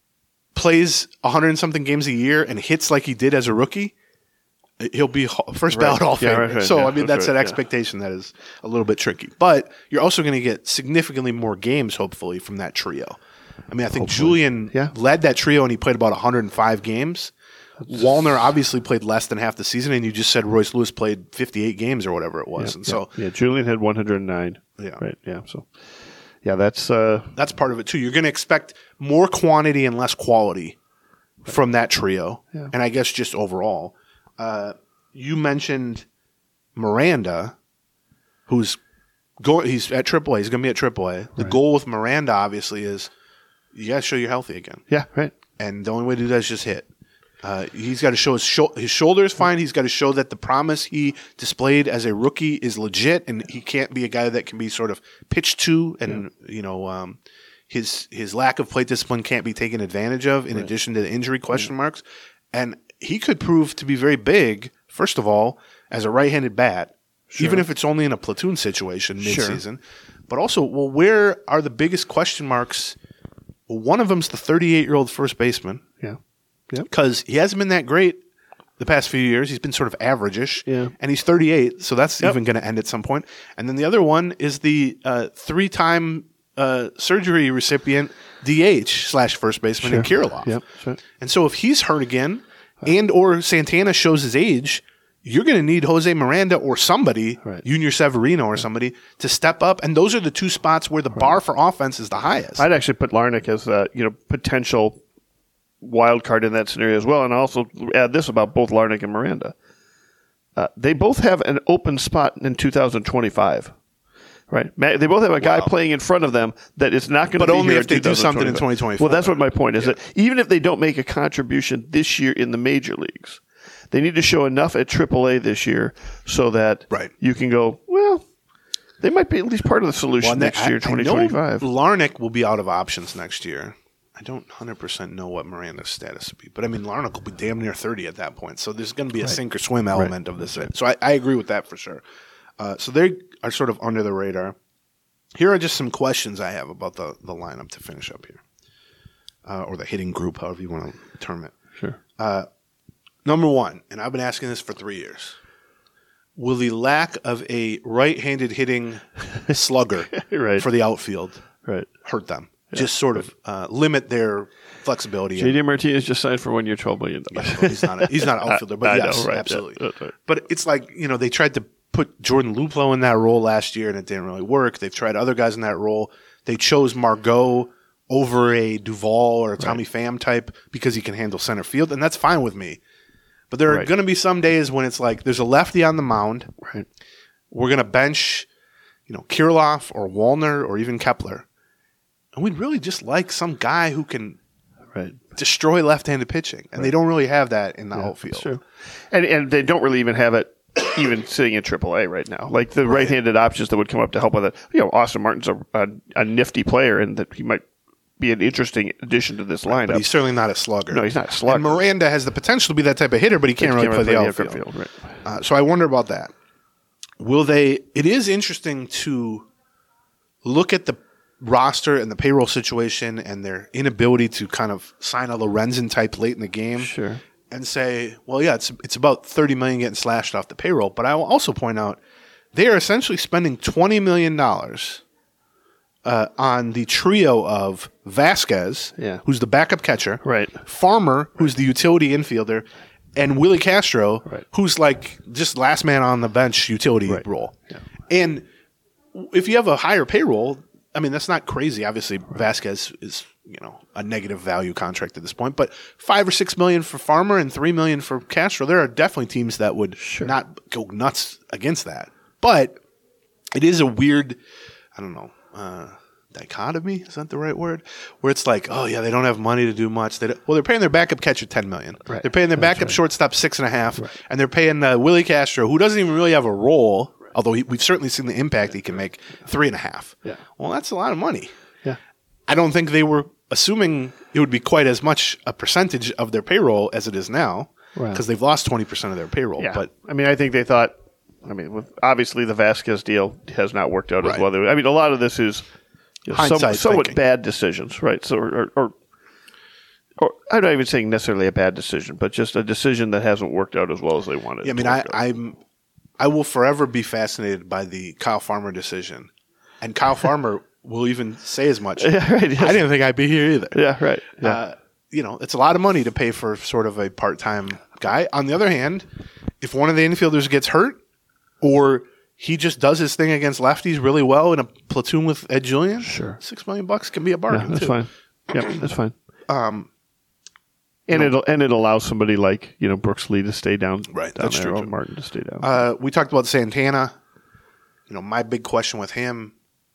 plays a hundred and something games a year and hits like he did as a rookie, he'll be ho- first ballot Right. Hall of Yeah, Famer. right, right. So Yeah, I mean, that's that's right. an Yeah. expectation that is a little bit tricky. But you're also going to get significantly more games, hopefully, from that trio. I mean, I think Julian Yeah. led that trio and he played about one hundred five games. Wallner obviously played less than half the season, and you just said Royce Lewis played fifty-eight games or whatever it was. Yeah, and so yeah, Julian had one hundred nine. Yeah. Right. Yeah. So, yeah, that's uh, that's part of it too. You're going to expect more quantity and less quality from that trio, Yeah. and I guess just overall. Uh, you mentioned Miranda, who's going. He's at triple A. He's going to be at triple A. The Right. goal with Miranda, obviously, is you got to show you're healthy again, yeah, right. and the only way to do that is just hit. Uh, he's got to show his sho- his shoulder is fine. He's got to show that the promise he displayed as a rookie is legit, and he can't be a guy that can be sort of pitched to, and you know, um, his his lack of plate discipline can't be taken advantage of. In Right. addition to the injury question marks, and he could prove to be very big. First of all, as a right-handed bat, even if it's only in a platoon situation mid-season, but also, well, where are the biggest question marks? Well, one of them's the thirty-eight-year-old first baseman. Yeah. Yep. Because he hasn't been that great the past few years. He's been sort of average-ish. Yeah. And he's thirty-eight, so that's Yep. even going to end at some point. And then the other one is the uh, three-time uh, surgery recipient, D H slash first baseman, in Kirilov. Yep. That's right. And so if he's hurt again and or Santana shows his age, you're going to need Jose Miranda or somebody, Right. Junior Severino or somebody, to step up. And those are the two spots where the bar for offense is the highest. I'd actually put Larnick as a you know potential wild card in that scenario as well, and also add this about both Larnick and Miranda. Uh, they both have an open spot in two thousand twenty-five. Right, Ma- they both have a guy Wow. playing in front of them that is not going to But be only here if they do something in twenty twenty twenty-four. Well, that's what my point is. That even if they don't make a contribution this year in the major leagues, they need to show enough at triple A this year so that Right. you can go, well, they might be at least part of the solution Well, next I- year, I twenty know twenty-five. Larnick will be out of options next year. I don't one hundred percent know what Miranda's status will be, but I mean Larnick will be damn near thirty at that point. So there's going to be a sink or swim element of this. So I, I agree with that for sure. Uh, so they are sort of under the radar. Here are just some questions I have about the, the lineup to finish up here, uh, or the hitting group, however you want to term it. Sure. Number one, and I've been asking this for three years. Will the lack of a right-handed hitting slugger Right. for the outfield Right. hurt them? Just sort of uh, limit their flexibility. J D Martinez just signed for one year, twelve million dollars. Yeah, well, he's not a, he's not an outfielder, but I know, yes, right, yeah, absolutely. that's right. But it's like, you know, they tried to put Jordan Luplow in that role last year and it didn't really work. They've tried other guys in that role. They chose Margot over a Duvall or a Tommy Pham type because he can handle center field, and that's fine with me. But there are Right. going to be some days when it's like there's a lefty on the mound. Right. We're going to bench, you know, Kirilov or Wallner or even Kepler. And we'd really just like some guy who can Right. destroy left-handed pitching. And they don't really have that in the Yeah, outfield. that's true. And and they don't really even have it even sitting in triple A right now. Like the right-handed options that would come up to help with it. You know, Austin Martin's a, a, a nifty player and that he might be an interesting addition to this lineup. But he's certainly not a slugger. No, he's not a slugger. And Miranda has the potential to be that type of hitter, but he can't really play the outfield. outfield, right. Uh, so I wonder about that. Will they? It is interesting to look at the roster and the payroll situation and their inability to kind of sign a Lorenzen type late in the game. Sure. And say, well, yeah, it's it's about thirty million dollars getting slashed off the payroll. But I will also point out they are essentially spending twenty million dollars uh, on the trio of Vasquez, Yeah. who's the backup catcher, Right. Farmer, who's the utility infielder, and Willie Castro, Right. who's like just last man on the bench utility Right. role. Yeah. And if you have a higher payroll, I mean, that's not crazy. Obviously, Vasquez is, you know, a negative value contract at this point, but five or six million for Farmer and three million for Castro. There are definitely teams that would not go nuts against that. But it is a weird, I don't know, uh, dichotomy. Is that the right word? Where it's like, oh yeah, they don't have money to do much. They don't, well, they're paying their backup catcher ten million. Right. They're paying their That's backup right. shortstop six and a half, and they're paying uh, Willie Castro, who doesn't even really have a role. Although he, we've certainly seen the impact he can make, three and a half. Yeah. Well, that's a lot of money. Yeah. I don't think they were assuming it would be quite as much a percentage of their payroll as it is now, Right. because they've lost twenty percent of their payroll. Yeah. But I mean, I think they thought, I mean, with, obviously the Vasquez deal has not worked out Right. as well. I mean, a lot of this is you know, some, Hindsight somewhat thinking. bad decisions, right? So, or, or, or I'm not even saying necessarily a bad decision, but just a decision that hasn't worked out as well as they wanted. yeah, I it mean, to I, work out. I'm I will forever be fascinated by the Kyle Farmer decision, and Kyle Farmer will even say as much. Yeah, right, yes. I didn't think I'd be here either. Yeah, right. Yeah. Uh, you know, it's a lot of money to pay for sort of a part-time guy. On the other hand, if one of the infielders gets hurt, or he just does his thing against lefties really well in a platoon with Ed Julian, Sure. six million bucks can be a yeah, bargain. that's too. fine. Yeah, that's fine. Um, and it'll and it allows somebody like you know Brooks Lee to stay down, Right, down that's there, true, or too. Martin to stay down. Uh, we talked about Santana. You know, my big question with him.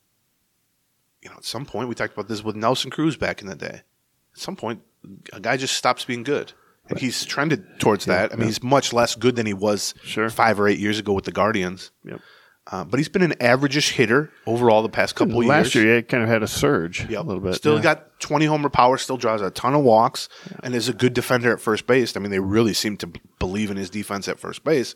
You know, at some point we talked about this with Nelson Cruz back in the day. At some point, a guy just stops being good. And he's trended towards that. I mean, he's much less good than he was Sure. five or eight years ago with the Guardians. Yep. Uh, but he's been an average-ish hitter overall the past couple of Last years. year, he kind of had a surge Yep. a little bit. Still yeah. got twenty homer power, still draws a ton of walks, and is a good defender at first base. I mean, they really seem to b- believe in his defense at first base.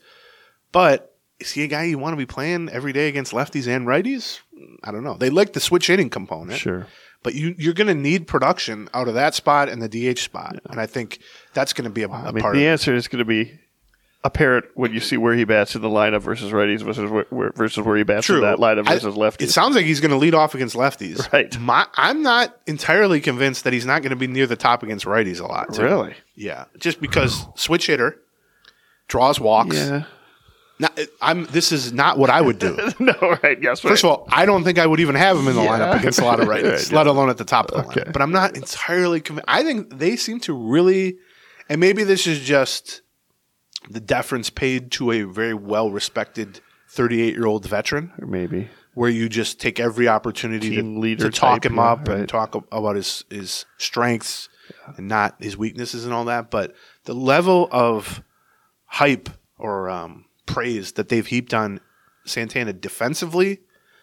But is he a guy you want to be playing every day against lefties and righties? I don't know. They like the switch hitting component. Sure. But you, you're going to need production out of that spot and the D H spot. And I think that's going to be a, a I mean, part the of it. answer is going to be apparent when you see where he bats in the lineup versus righties versus where, where, versus where he bats in that lineup I- versus lefties. It sounds like he's going to lead off against lefties. Right. My, I'm not entirely convinced that he's not going to be near the top against righties a lot. Too. Really? Yeah. Just because switch hitter draws walks. Yeah. Not, I'm. This is not what I would do. no, right. Yes. First of all, I don't think I would even have him in the Yeah. lineup against a lot of righties, Right, yeah. let alone at the top of the Okay. lineup. But I'm not entirely convinced. I think they seem to really, and maybe this is just the deference paid to a very well-respected thirty-eight-year-old veteran, or maybe. where you just take every opportunity Team to, leader to talk type, him yeah, up and right. talk ab- about his, his strengths and not his weaknesses and all that. But the level of hype or um, praise that they've heaped on Santana defensively,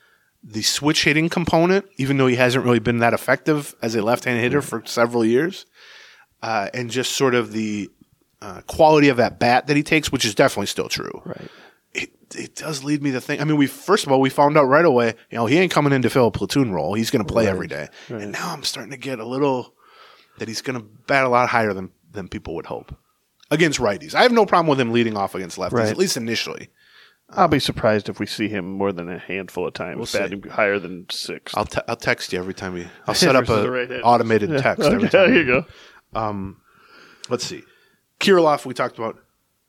the switch hitting component, even though he hasn't really been that effective as a left-handed hitter for several years, uh, and just sort of the uh, quality of that bat that he takes, which is definitely still true. Right. It, it does lead me to think. I mean, we first of all we found out right away. You know, he ain't coming in to fill a platoon role. He's going to play every day. And now I'm starting to get a little that he's going to bat a lot higher than than people would hope against righties. I have no problem with him leading off against lefties, Right. at least initially. I'll be surprised if we see him more than a handful of times We'll see. batting higher than six. I'll te- I'll text you every time we. I'll set up Versus a the right-handed. automated Yeah. text Okay, every time. there you go. Let's see. Kirilloff, we talked about.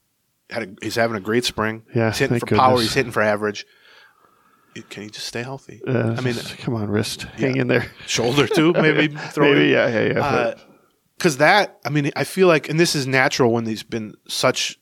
Had a, he's having a great spring. Yeah, he's hitting thank for power. goodness. He's hitting for average. Can he just stay healthy? Uh, I mean, come on, wrist, hang in there. shoulder too. Maybe throw Maybe, it. yeah, yeah, yeah. Because that, I mean, I feel like, and this is natural when there's been such,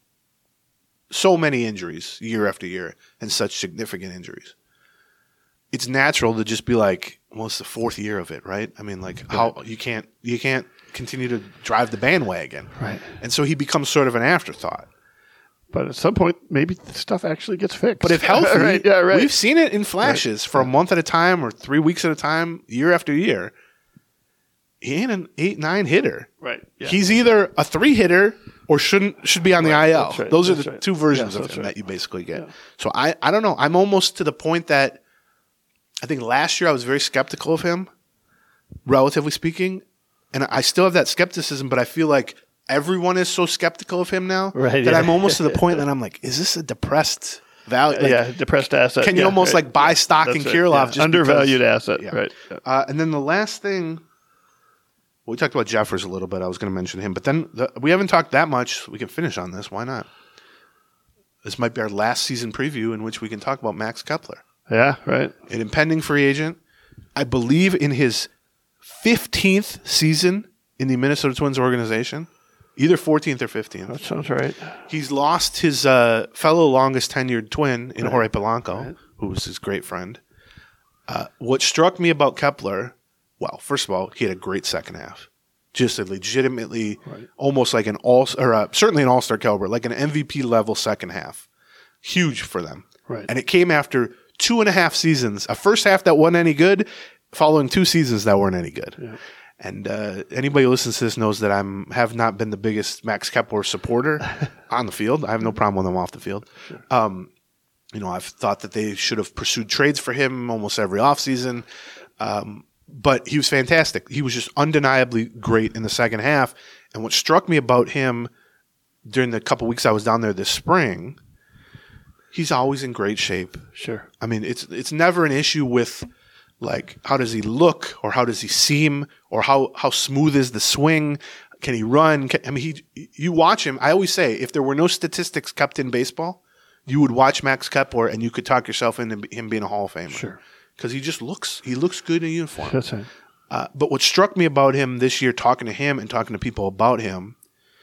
so many injuries year after year and such significant injuries. It's natural to just be like, well, it's the fourth year of it, right? I mean, like how you can't you can't continue to drive the bandwagon, Right. And so he becomes sort of an afterthought. But at some point, maybe the stuff actually gets fixed. But if healthy, right, yeah, right. we've seen it in flashes for a month at a time or three weeks at a time, year after year. he ain't an eight nine hitter. Right. Yeah. He's either a three hitter or shouldn't should be on the I L. That's right. Those That's are the right. two versions Yes, of that's him right. that you basically get. Yeah. So I, I don't know. I'm almost to the point that I think last year I was very skeptical of him, relatively speaking, and I still have that skepticism, but I feel like everyone is so skeptical of him now Right, that yeah. I'm almost to the point that I'm like, is this a depressed value? Like, yeah, depressed asset. can you Yeah, almost right. like buy stock That's in right. Kirilov? Yeah. Just Undervalued because- asset. Yeah. Right. Yeah. Uh, and then the last thing, well, we talked about Jeffers a little bit. I was going to mention him, but then the, we haven't talked that much. We can finish on this. Why not? This might be our last season preview in which we can talk about Max Kepler, Yeah. Right. an impending free agent. I believe in his fifteenth season in the Minnesota Twins organization, either fourteenth or fifteenth. That sounds right. He's lost his uh, fellow longest tenured twin in Right. Jorge Polanco, Right. who was his great friend. Uh, what struck me about Kepler, well, first of all, he had a great second half. Just a legitimately, Right. almost like an all, or uh, certainly an all-star caliber, like an M V P level second half. Huge for them. Right. And it came after two and a half seasons, a first half that wasn't any good, following two seasons that weren't any good. Yeah. And uh, anybody who listens to this knows that I'm have not been the biggest Max Kepler supporter on the field. I have no problem with him off the field. Sure. Um, you know, I've thought that they should have pursued trades for him almost every offseason. Um, but he was fantastic. He was just undeniably great in the second half. And what struck me about him during the couple weeks I was down there this spring, he's always in great shape. Sure. I mean, it's it's never an issue with like how does he look or how does he seem or how how smooth is the swing? Can he run? Can, I mean, he you watch him. I always say if there were no statistics kept in baseball, you would watch Max Kepler and you could talk yourself into him being a Hall of Famer. Sure. Because he just looks he looks good in uniform. That's right. Uh, but what struck me about him this year, talking to him and talking to people about him,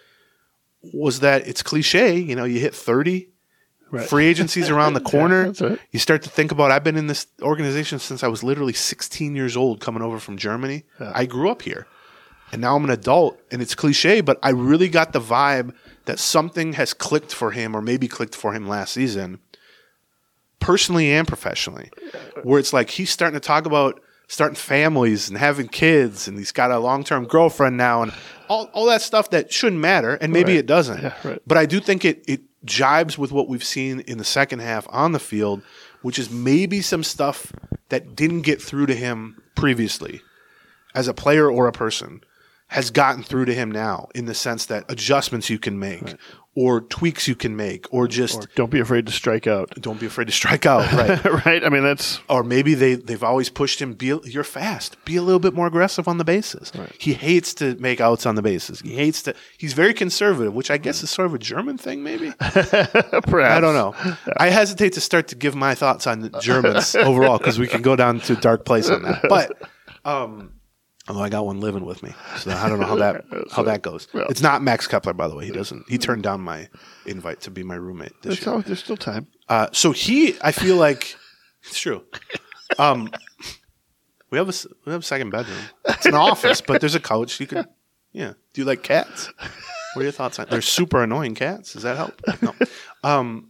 was that it's cliche. You know, you hit thirty. Right. Free agency's around the corner. Yeah, that's right. You start to think about, I've been in this organization since I was literally sixteen years old coming over from Germany. Yeah. I grew up here. And now I'm an adult. And it's cliche, but I really got the vibe that something has clicked for him or maybe clicked for him last season, personally and professionally, where it's like he's starting to talk about starting families and having kids, and he's got a long-term girlfriend now and all, all that stuff that shouldn't matter, and maybe Right. it doesn't. Yeah, right. But I do think it, it jibes with what we've seen in the second half on the field, which is maybe some stuff that didn't get through to him previously as a player or a person has gotten through to him now in the sense that adjustments you can make or tweaks you can make or just Or don't be afraid to strike out. don't be afraid to strike out, right? Right. I mean, that's Or maybe they, they've always pushed him, be, you're fast. Be a little bit more aggressive on the bases. Right. He hates to make outs on the bases. He hates to – he's very conservative, which I guess is sort of a German thing maybe. perhaps. I don't know. I hesitate to start to give my thoughts on the Germans overall because we can go down to a dark place on that. But um, although I got one living with me, so I don't know how that how that goes. Well. It's not Max Kepler, by the way. He doesn't. He turned down my invite to be my roommate this There's, year. al- there's still time. Uh, so he, I feel like it's true. Um, we have a s- we have a second bedroom. It's an office, but there's a couch. You could, yeah. Do you like cats? What are your thoughts on? They're super annoying cats. Does that help? No. Um,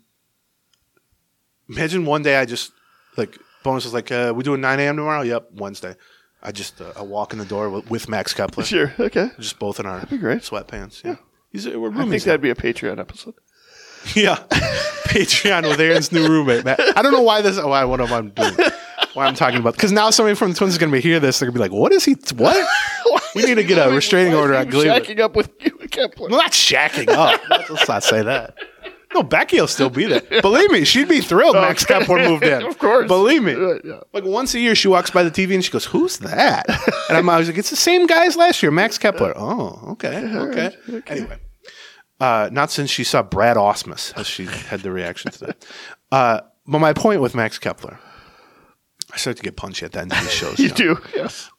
imagine one day I just like bonus was like, uh, we doing nine a.m. tomorrow. Yep, Wednesday. I just uh, I walk in the door with, with Max Kepler, Sure. Okay. just both in our be great. swatpants. Yeah, he's we're I think roommates. that'd be a Patreon episode. Yeah, Patreon with Aaron's new roommate, Matt. I don't know why this. Why what am I doing? Why I'm talking about? Because now somebody from the Twins is going to be hear this. They're going to be like, "What is he? What? We need to get a restraining order on Gleason." Shacking up with you, Kepler. Well, not shacking up. Let's not say that. No, Becky will still be there. Believe me, she'd be thrilled. Max Kepler moved in. Of course. Believe me. Right, yeah. Like once a year, she walks by the T V and she goes, "Who's that?" And I'm always like, "It's the same guy as last year, Max Kepler." Oh, okay, okay. Anyway, uh, not since she saw Brad Osmus has she had the reaction to that. Uh, but my point with Max Kepler, I start to get punchy at the end of these shows. You know. do. Yes.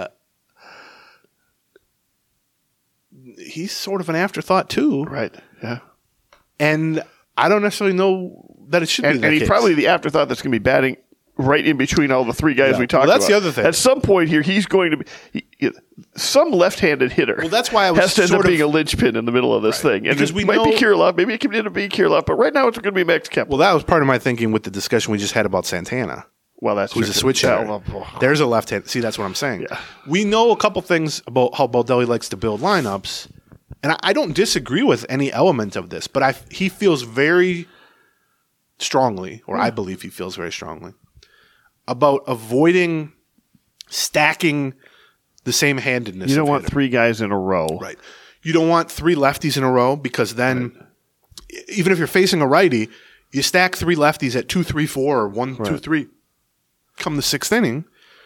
He's sort of an afterthought too, Right. Yeah. and I don't necessarily know that it should be And, that and he's case. probably the afterthought that's going to be batting right in between all the three guys Yeah. we talked Well, that's about. the other thing. At some point here, he's going to be he, he- some left-handed hitter. Well, that's why I was has to end sort up of- being a linchpin in the middle of this thing. And Because it we might be know- Kirilov. Maybe it can end up being Kirilov. But right now, it's going to be Max Kepler. Well, that was part of my thinking with the discussion we just had about Santana. Well, that's who's true. a switch hitter. There's a left hand. See, that's what I'm saying. Yeah. We know a couple things about how Baldelli likes to build lineups, and I, I don't disagree with any element of this, but I he feels very strongly, or I believe he feels very strongly, about avoiding stacking the same handedness. You don't of want hitting. three guys in a row. Right. You don't want three lefties in a row because then, right. even if you're facing a righty, you stack three lefties at two, three, four, or one, right. two, three. Come the sixth inning,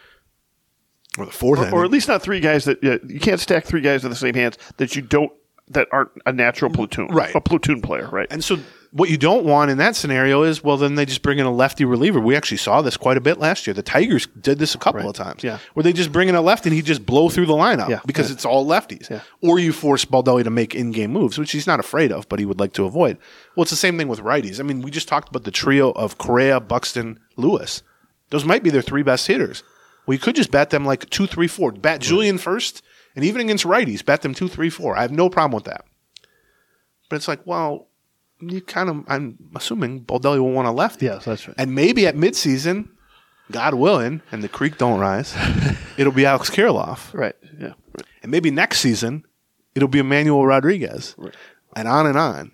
or the fourth or, inning, or at least not three guys that uh, you can't stack three guys in the same hands that you don't that aren't a natural platoon, right? A platoon player, right? And so, what you don't want in that scenario is, well, then they just bring in a lefty reliever. We actually saw this quite a bit last year. The Tigers did this a couple right. of times, yeah, where they just bring in a lefty and he just blow through the lineup yeah. because yeah. it's all lefties. Yeah. Or you force Baldelli to make in-game moves, which he's not afraid of, but he would like to avoid. Well, it's the same thing with righties. I mean, we just talked about the trio of Correa, Buxton, Lewis. Those might be their three best hitters. Well, you could just bat them like two, three, four. Bat Julian first, and even against righties, bat them two, three, four. I have no problem with that. But it's like, well, you kind of, I'm assuming Baldelli will want a lefty. Yes, that's right. And maybe at midseason, God willing, and the creek don't rise, it'll be Alex Kirilloff. Right, yeah. Right. And maybe next season, it'll be Emmanuel Rodriguez. Right. And on and on.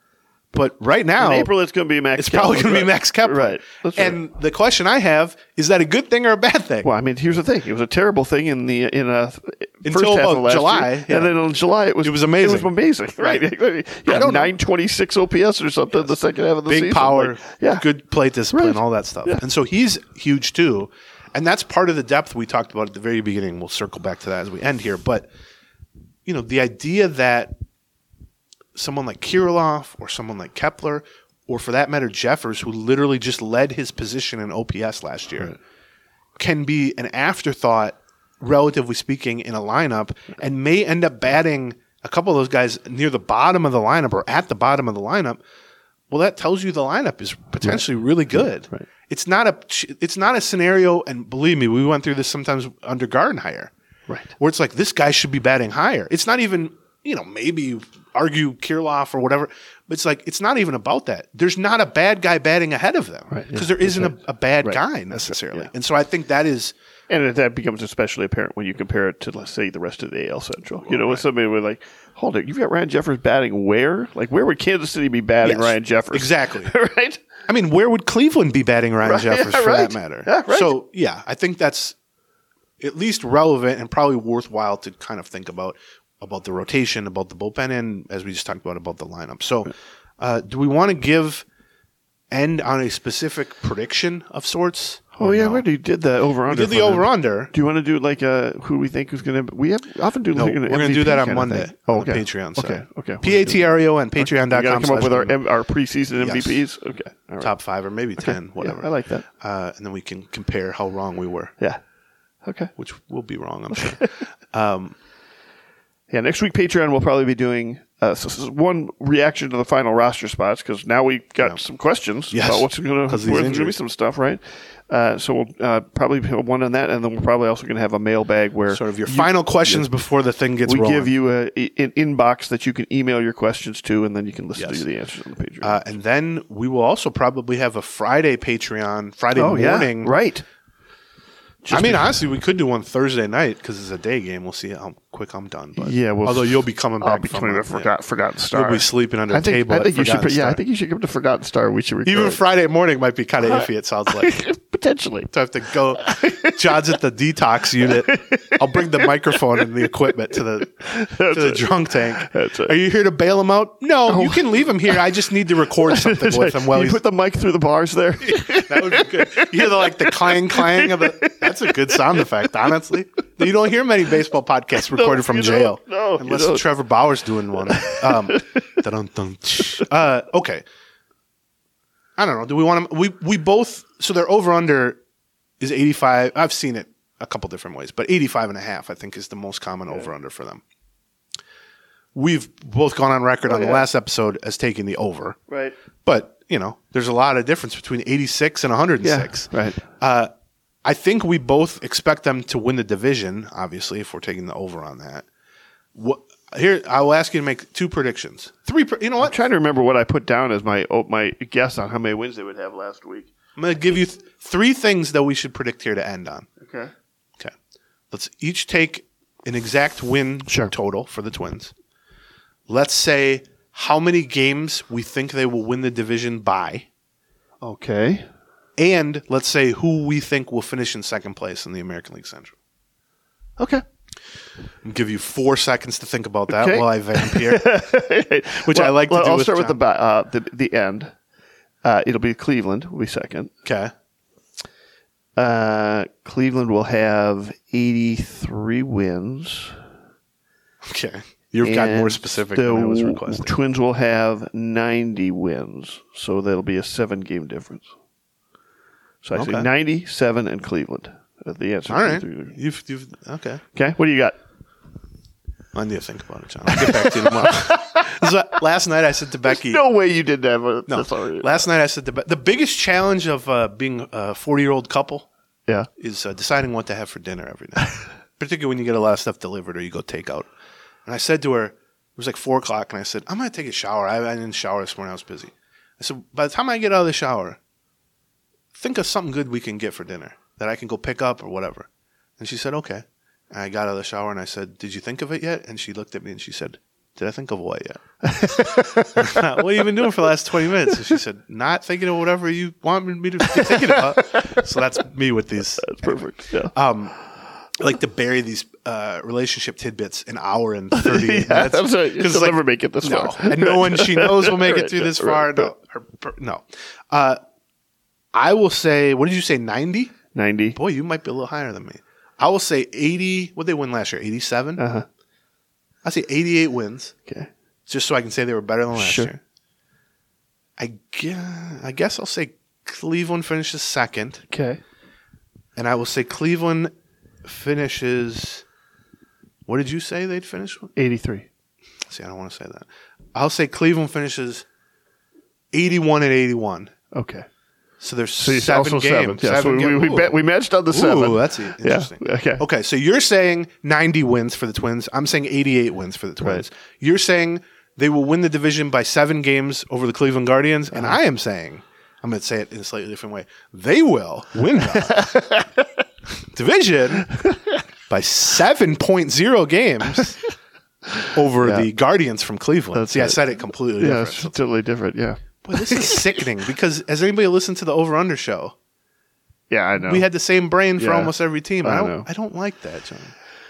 But right now, in April, it's going to be Max It's Kepler. probably going to right. be Max Kepler. Right. That's right. And the question I have, is that a good thing or a bad thing? Well, I mean, here's the thing. It was a terrible thing in the in a Until first half about of last July, year. yeah. And then in July, it was It was amazing. It was amazing. Right. Right. Yeah, I don't know. nine twenty-six O P S or something the second half of the Big season. power, Like, yeah. good plate discipline, Right. all that stuff. Yeah. And so he's huge too. And that's part of the depth we talked about at the very beginning. We'll circle back to that as we end here. But, you know, the idea that someone like Kirilloff or someone like Kepler, or for that matter, Jeffers, who literally just led his position in O P S last year, Right. can be an afterthought, relatively speaking, in a lineup and may end up batting a couple of those guys near the bottom of the lineup or at the bottom of the lineup. Well, that tells you the lineup is potentially right. really good. Right. It's not a it's not a scenario, and believe me, we went through this sometimes under Gardenhire, Right. where it's like this guy should be batting higher. It's not even, you know, maybe argue Kirilloff or whatever. But it's like, it's not even about that. There's not a bad guy batting ahead of them because Right, yeah, there isn't right. a, a bad Right. guy necessarily. Right, yeah. And so I think that is, And that becomes especially apparent when you compare it to, let's say, the rest of the A L Central. You know, with somebody with like, hold it, you've got Ryan Jeffers batting where? Like, where would Kansas City be batting Yes, Ryan Jeffers? exactly. Right? I mean, where would Cleveland be batting Ryan Right, Jeffers yeah, for right. that matter? Yeah, right. So, yeah, I think that's at least relevant and probably worthwhile to kind of think about, about the rotation, about the bullpen, and as we just talked about, about the lineup. So, uh, do we want to give end on a specific prediction of sorts? Oh, yeah, we already did the over We under. did the over-under. Do you want to do like uh, who we think is going to? We have often do. No, like we're an going to M V P do that on kind of Monday thing. on Oh, okay. the Patreon side. Okay, okay. P A T R E O and patreon dot com. We got to come up with our M- our preseason Yes. M V Ps. Okay, all right. top five or maybe ten, Yeah, whatever. I like that. Uh, and then we can compare how wrong we were, Yeah. Okay. which will be wrong, I'm sure. um, Yeah, next week Patreon will probably be doing uh, so this is one reaction to the final roster spots because now we got Yeah. some questions Yes, about what's going to. 'cause of these There's going to be injuries. some stuff, right? Uh, so we'll uh, probably have one on that, and then we're probably also going to have a mailbag where sort of your you- final questions before the thing gets we rolling. give you a, an inbox that you can email your questions to, and then you can listen Yes. to the answers on the Patreon. Uh, and then we will also probably have a Friday Patreon, Friday oh morning. yeah, right. I mean, honestly, we could do one Thursday night because it's a day game. We'll see how quick I'm done. But Yeah, well, although you'll be coming back I'll be from coming it, to yeah. forgot, Forgotten Star. You'll be sleeping under I a think, table. I at think you should. Forgotten Yeah, I Star. think you should give it to Forgotten Star. We should record. Even Friday morning might be kind of iffy. It sounds like. potentially. To have to go. John's at the detox unit. I'll bring the microphone and the equipment to the to the it. drunk tank. That's it. Are you here to bail him out? No, you can leave him here. I just need to record something with him. While you he's, put the mic through the bars there. that would be good. You hear the like the clang clang of the. That's a good sound effect. Honestly, you don't hear many baseball podcasts recorded from you jail. don't. No, you unless don't. Trevor Bauer's doing one. Um, dun-dun-dun. uh, okay. I don't know. Do we want to? We we both. So their over under is eighty-five. I've seen it a couple different ways, but eighty-five and a half I think is the most common over under for them. We've both gone on record Oh, on the yeah. last episode as taking the over, Right. but you know, there's a lot of difference between eighty-six and one hundred six. Yeah. Right. Uh, I think we both expect them to win the division. Obviously, if we're taking the over on that. What, here, I will ask you to make two predictions. Three. Pre- you know I'm what? trying to remember what I put down as my oh, my guess on how many wins they would have last week. I'm going to give you th- three things that we should predict here to end on. Okay. Okay. Let's each take an exact win Sure. total for the Twins. Let's say how many games we think they will win the division by. Okay. And let's say who we think will finish in second place in the American League Central. Okay. I'll give you four seconds to think about that Okay. while I vamp here, which I Well, like to well, do I'll with start with the, John. ba- uh, the the end. Uh, it'll be Cleveland. Will be second. Okay. Uh, Cleveland will have eighty-three wins. Okay. You've got more And specific the than I was w- requesting. Twins will have ninety wins, so that'll be a seven-game difference. So I Okay. say ninety-seven and Cleveland. Uh, the answer. All right. to- You've, you've, okay. Okay, what do you got? I need to think about it, John. I'll get back to you tomorrow. This is what- last night I said to Becky. No way you didn't have a. No. That's all right. Last night I said to Becky, the biggest challenge of uh, being a forty-year-old couple Yeah. is uh, deciding what to have for dinner every night, particularly when you get a lot of stuff delivered or you go takeout. And I said to her, it was like four o'clock, and I said, I'm going to take a shower. I, I didn't shower this morning. I was busy. I said, by the time I get out of the shower, think of something good we can get for dinner that I can go pick up or whatever. And she said, okay. And I got out of the shower and I said, did you think of it yet? And she looked at me and she said, did I think of what yet? What have you been doing for the last twenty minutes? And she said, not thinking of whatever you want me to be thinking about. So that's me with these. That's perfect. Yeah. Um, I like to bury these uh, relationship tidbits an hour and thirty Yeah, minutes. that's right. 'Cause, You'll like, never make it this no. far. And no one she knows will make Right, it through this right, far. right. No. Her, her- no. Uh, I will say, what did you say, ninety? ninety. Boy, you might be a little higher than me. I will say eighty. What did they win last year? eighty-seven? Uh-huh. I say eighty-eight wins, Okay. just so I can say they were better than last Sure. year. I guess, I guess I'll say Cleveland finishes second, Okay. and I will say Cleveland finishes. What did you say they'd finish with? eighty-three. See, I don't want to say that. I'll say Cleveland finishes eighty-one and eighty-one. Okay. So there's So you seven also games. seven. Yeah, so we, ga- we, Ooh. bet, we matched on the Ooh, seven. that's e- interesting. Yeah. Okay. Okay, so you're saying ninety wins for the Twins. I'm saying eighty-eight wins for the Twins. Right. You're saying they will win the division by seven games over the Cleveland Guardians, and Uh-huh. I am saying, I'm going to say it in a slightly different way, they will win the division by seven point oh games over Yeah. the Guardians from Cleveland. That's See, I it. said it completely Yeah, different. it's totally different. Yeah. Boy, this is sickening because has anybody listened to the Over Under show? Yeah, I know. We had the same brain for Yeah. almost every team. I, I don't. know. I don't like that, John.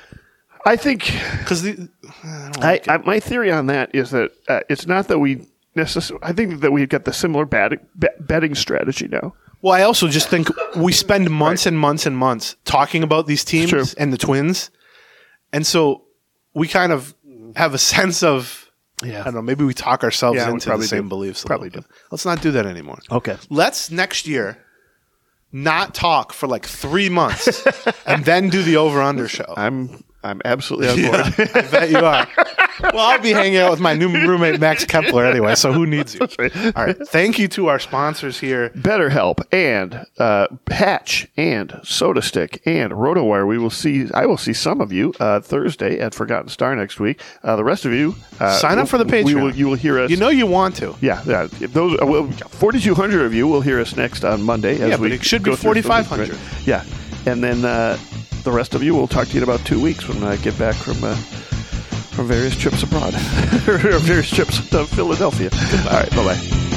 I think Because I don't I, like I, it. my theory on that is that uh, it's not that we necessarily. I think that we've got the similar bat, bet, betting strategy now. Well, I also just think we spend months and months and months talking about these teams True. and the Twins, and so we kind of have a sense of. Yeah. I don't know. Maybe we talk ourselves Yeah, we into the probably same do. beliefs. a Probably little bit. Let's not do that anymore. Okay. Let's next year not talk for like three months and then do the Over Under show. I'm I'm absolutely on board. Yeah, I bet you are. Well, I'll be hanging out with my new roommate Max Kepler anyway, so who needs you? All right. Thank you to our sponsors here. BetterHelp and uh, Hatch and SodaStick and RotoWire. We will see. I will see some of you uh, Thursday at Forgotten Star next week. Uh, the rest of you uh, Sign up for the We Patreon. will, you will hear us. You know you want to. Yeah, yeah. If those uh, well, forty-two hundred of you will hear us next on Monday. As Yeah, but we it should be go through some forty-five things, hundred. right? Yeah, and then uh, the rest of you will talk to you in about two weeks when I get back from uh, from various trips abroad, or various trips to Philadelphia. All right, bye bye.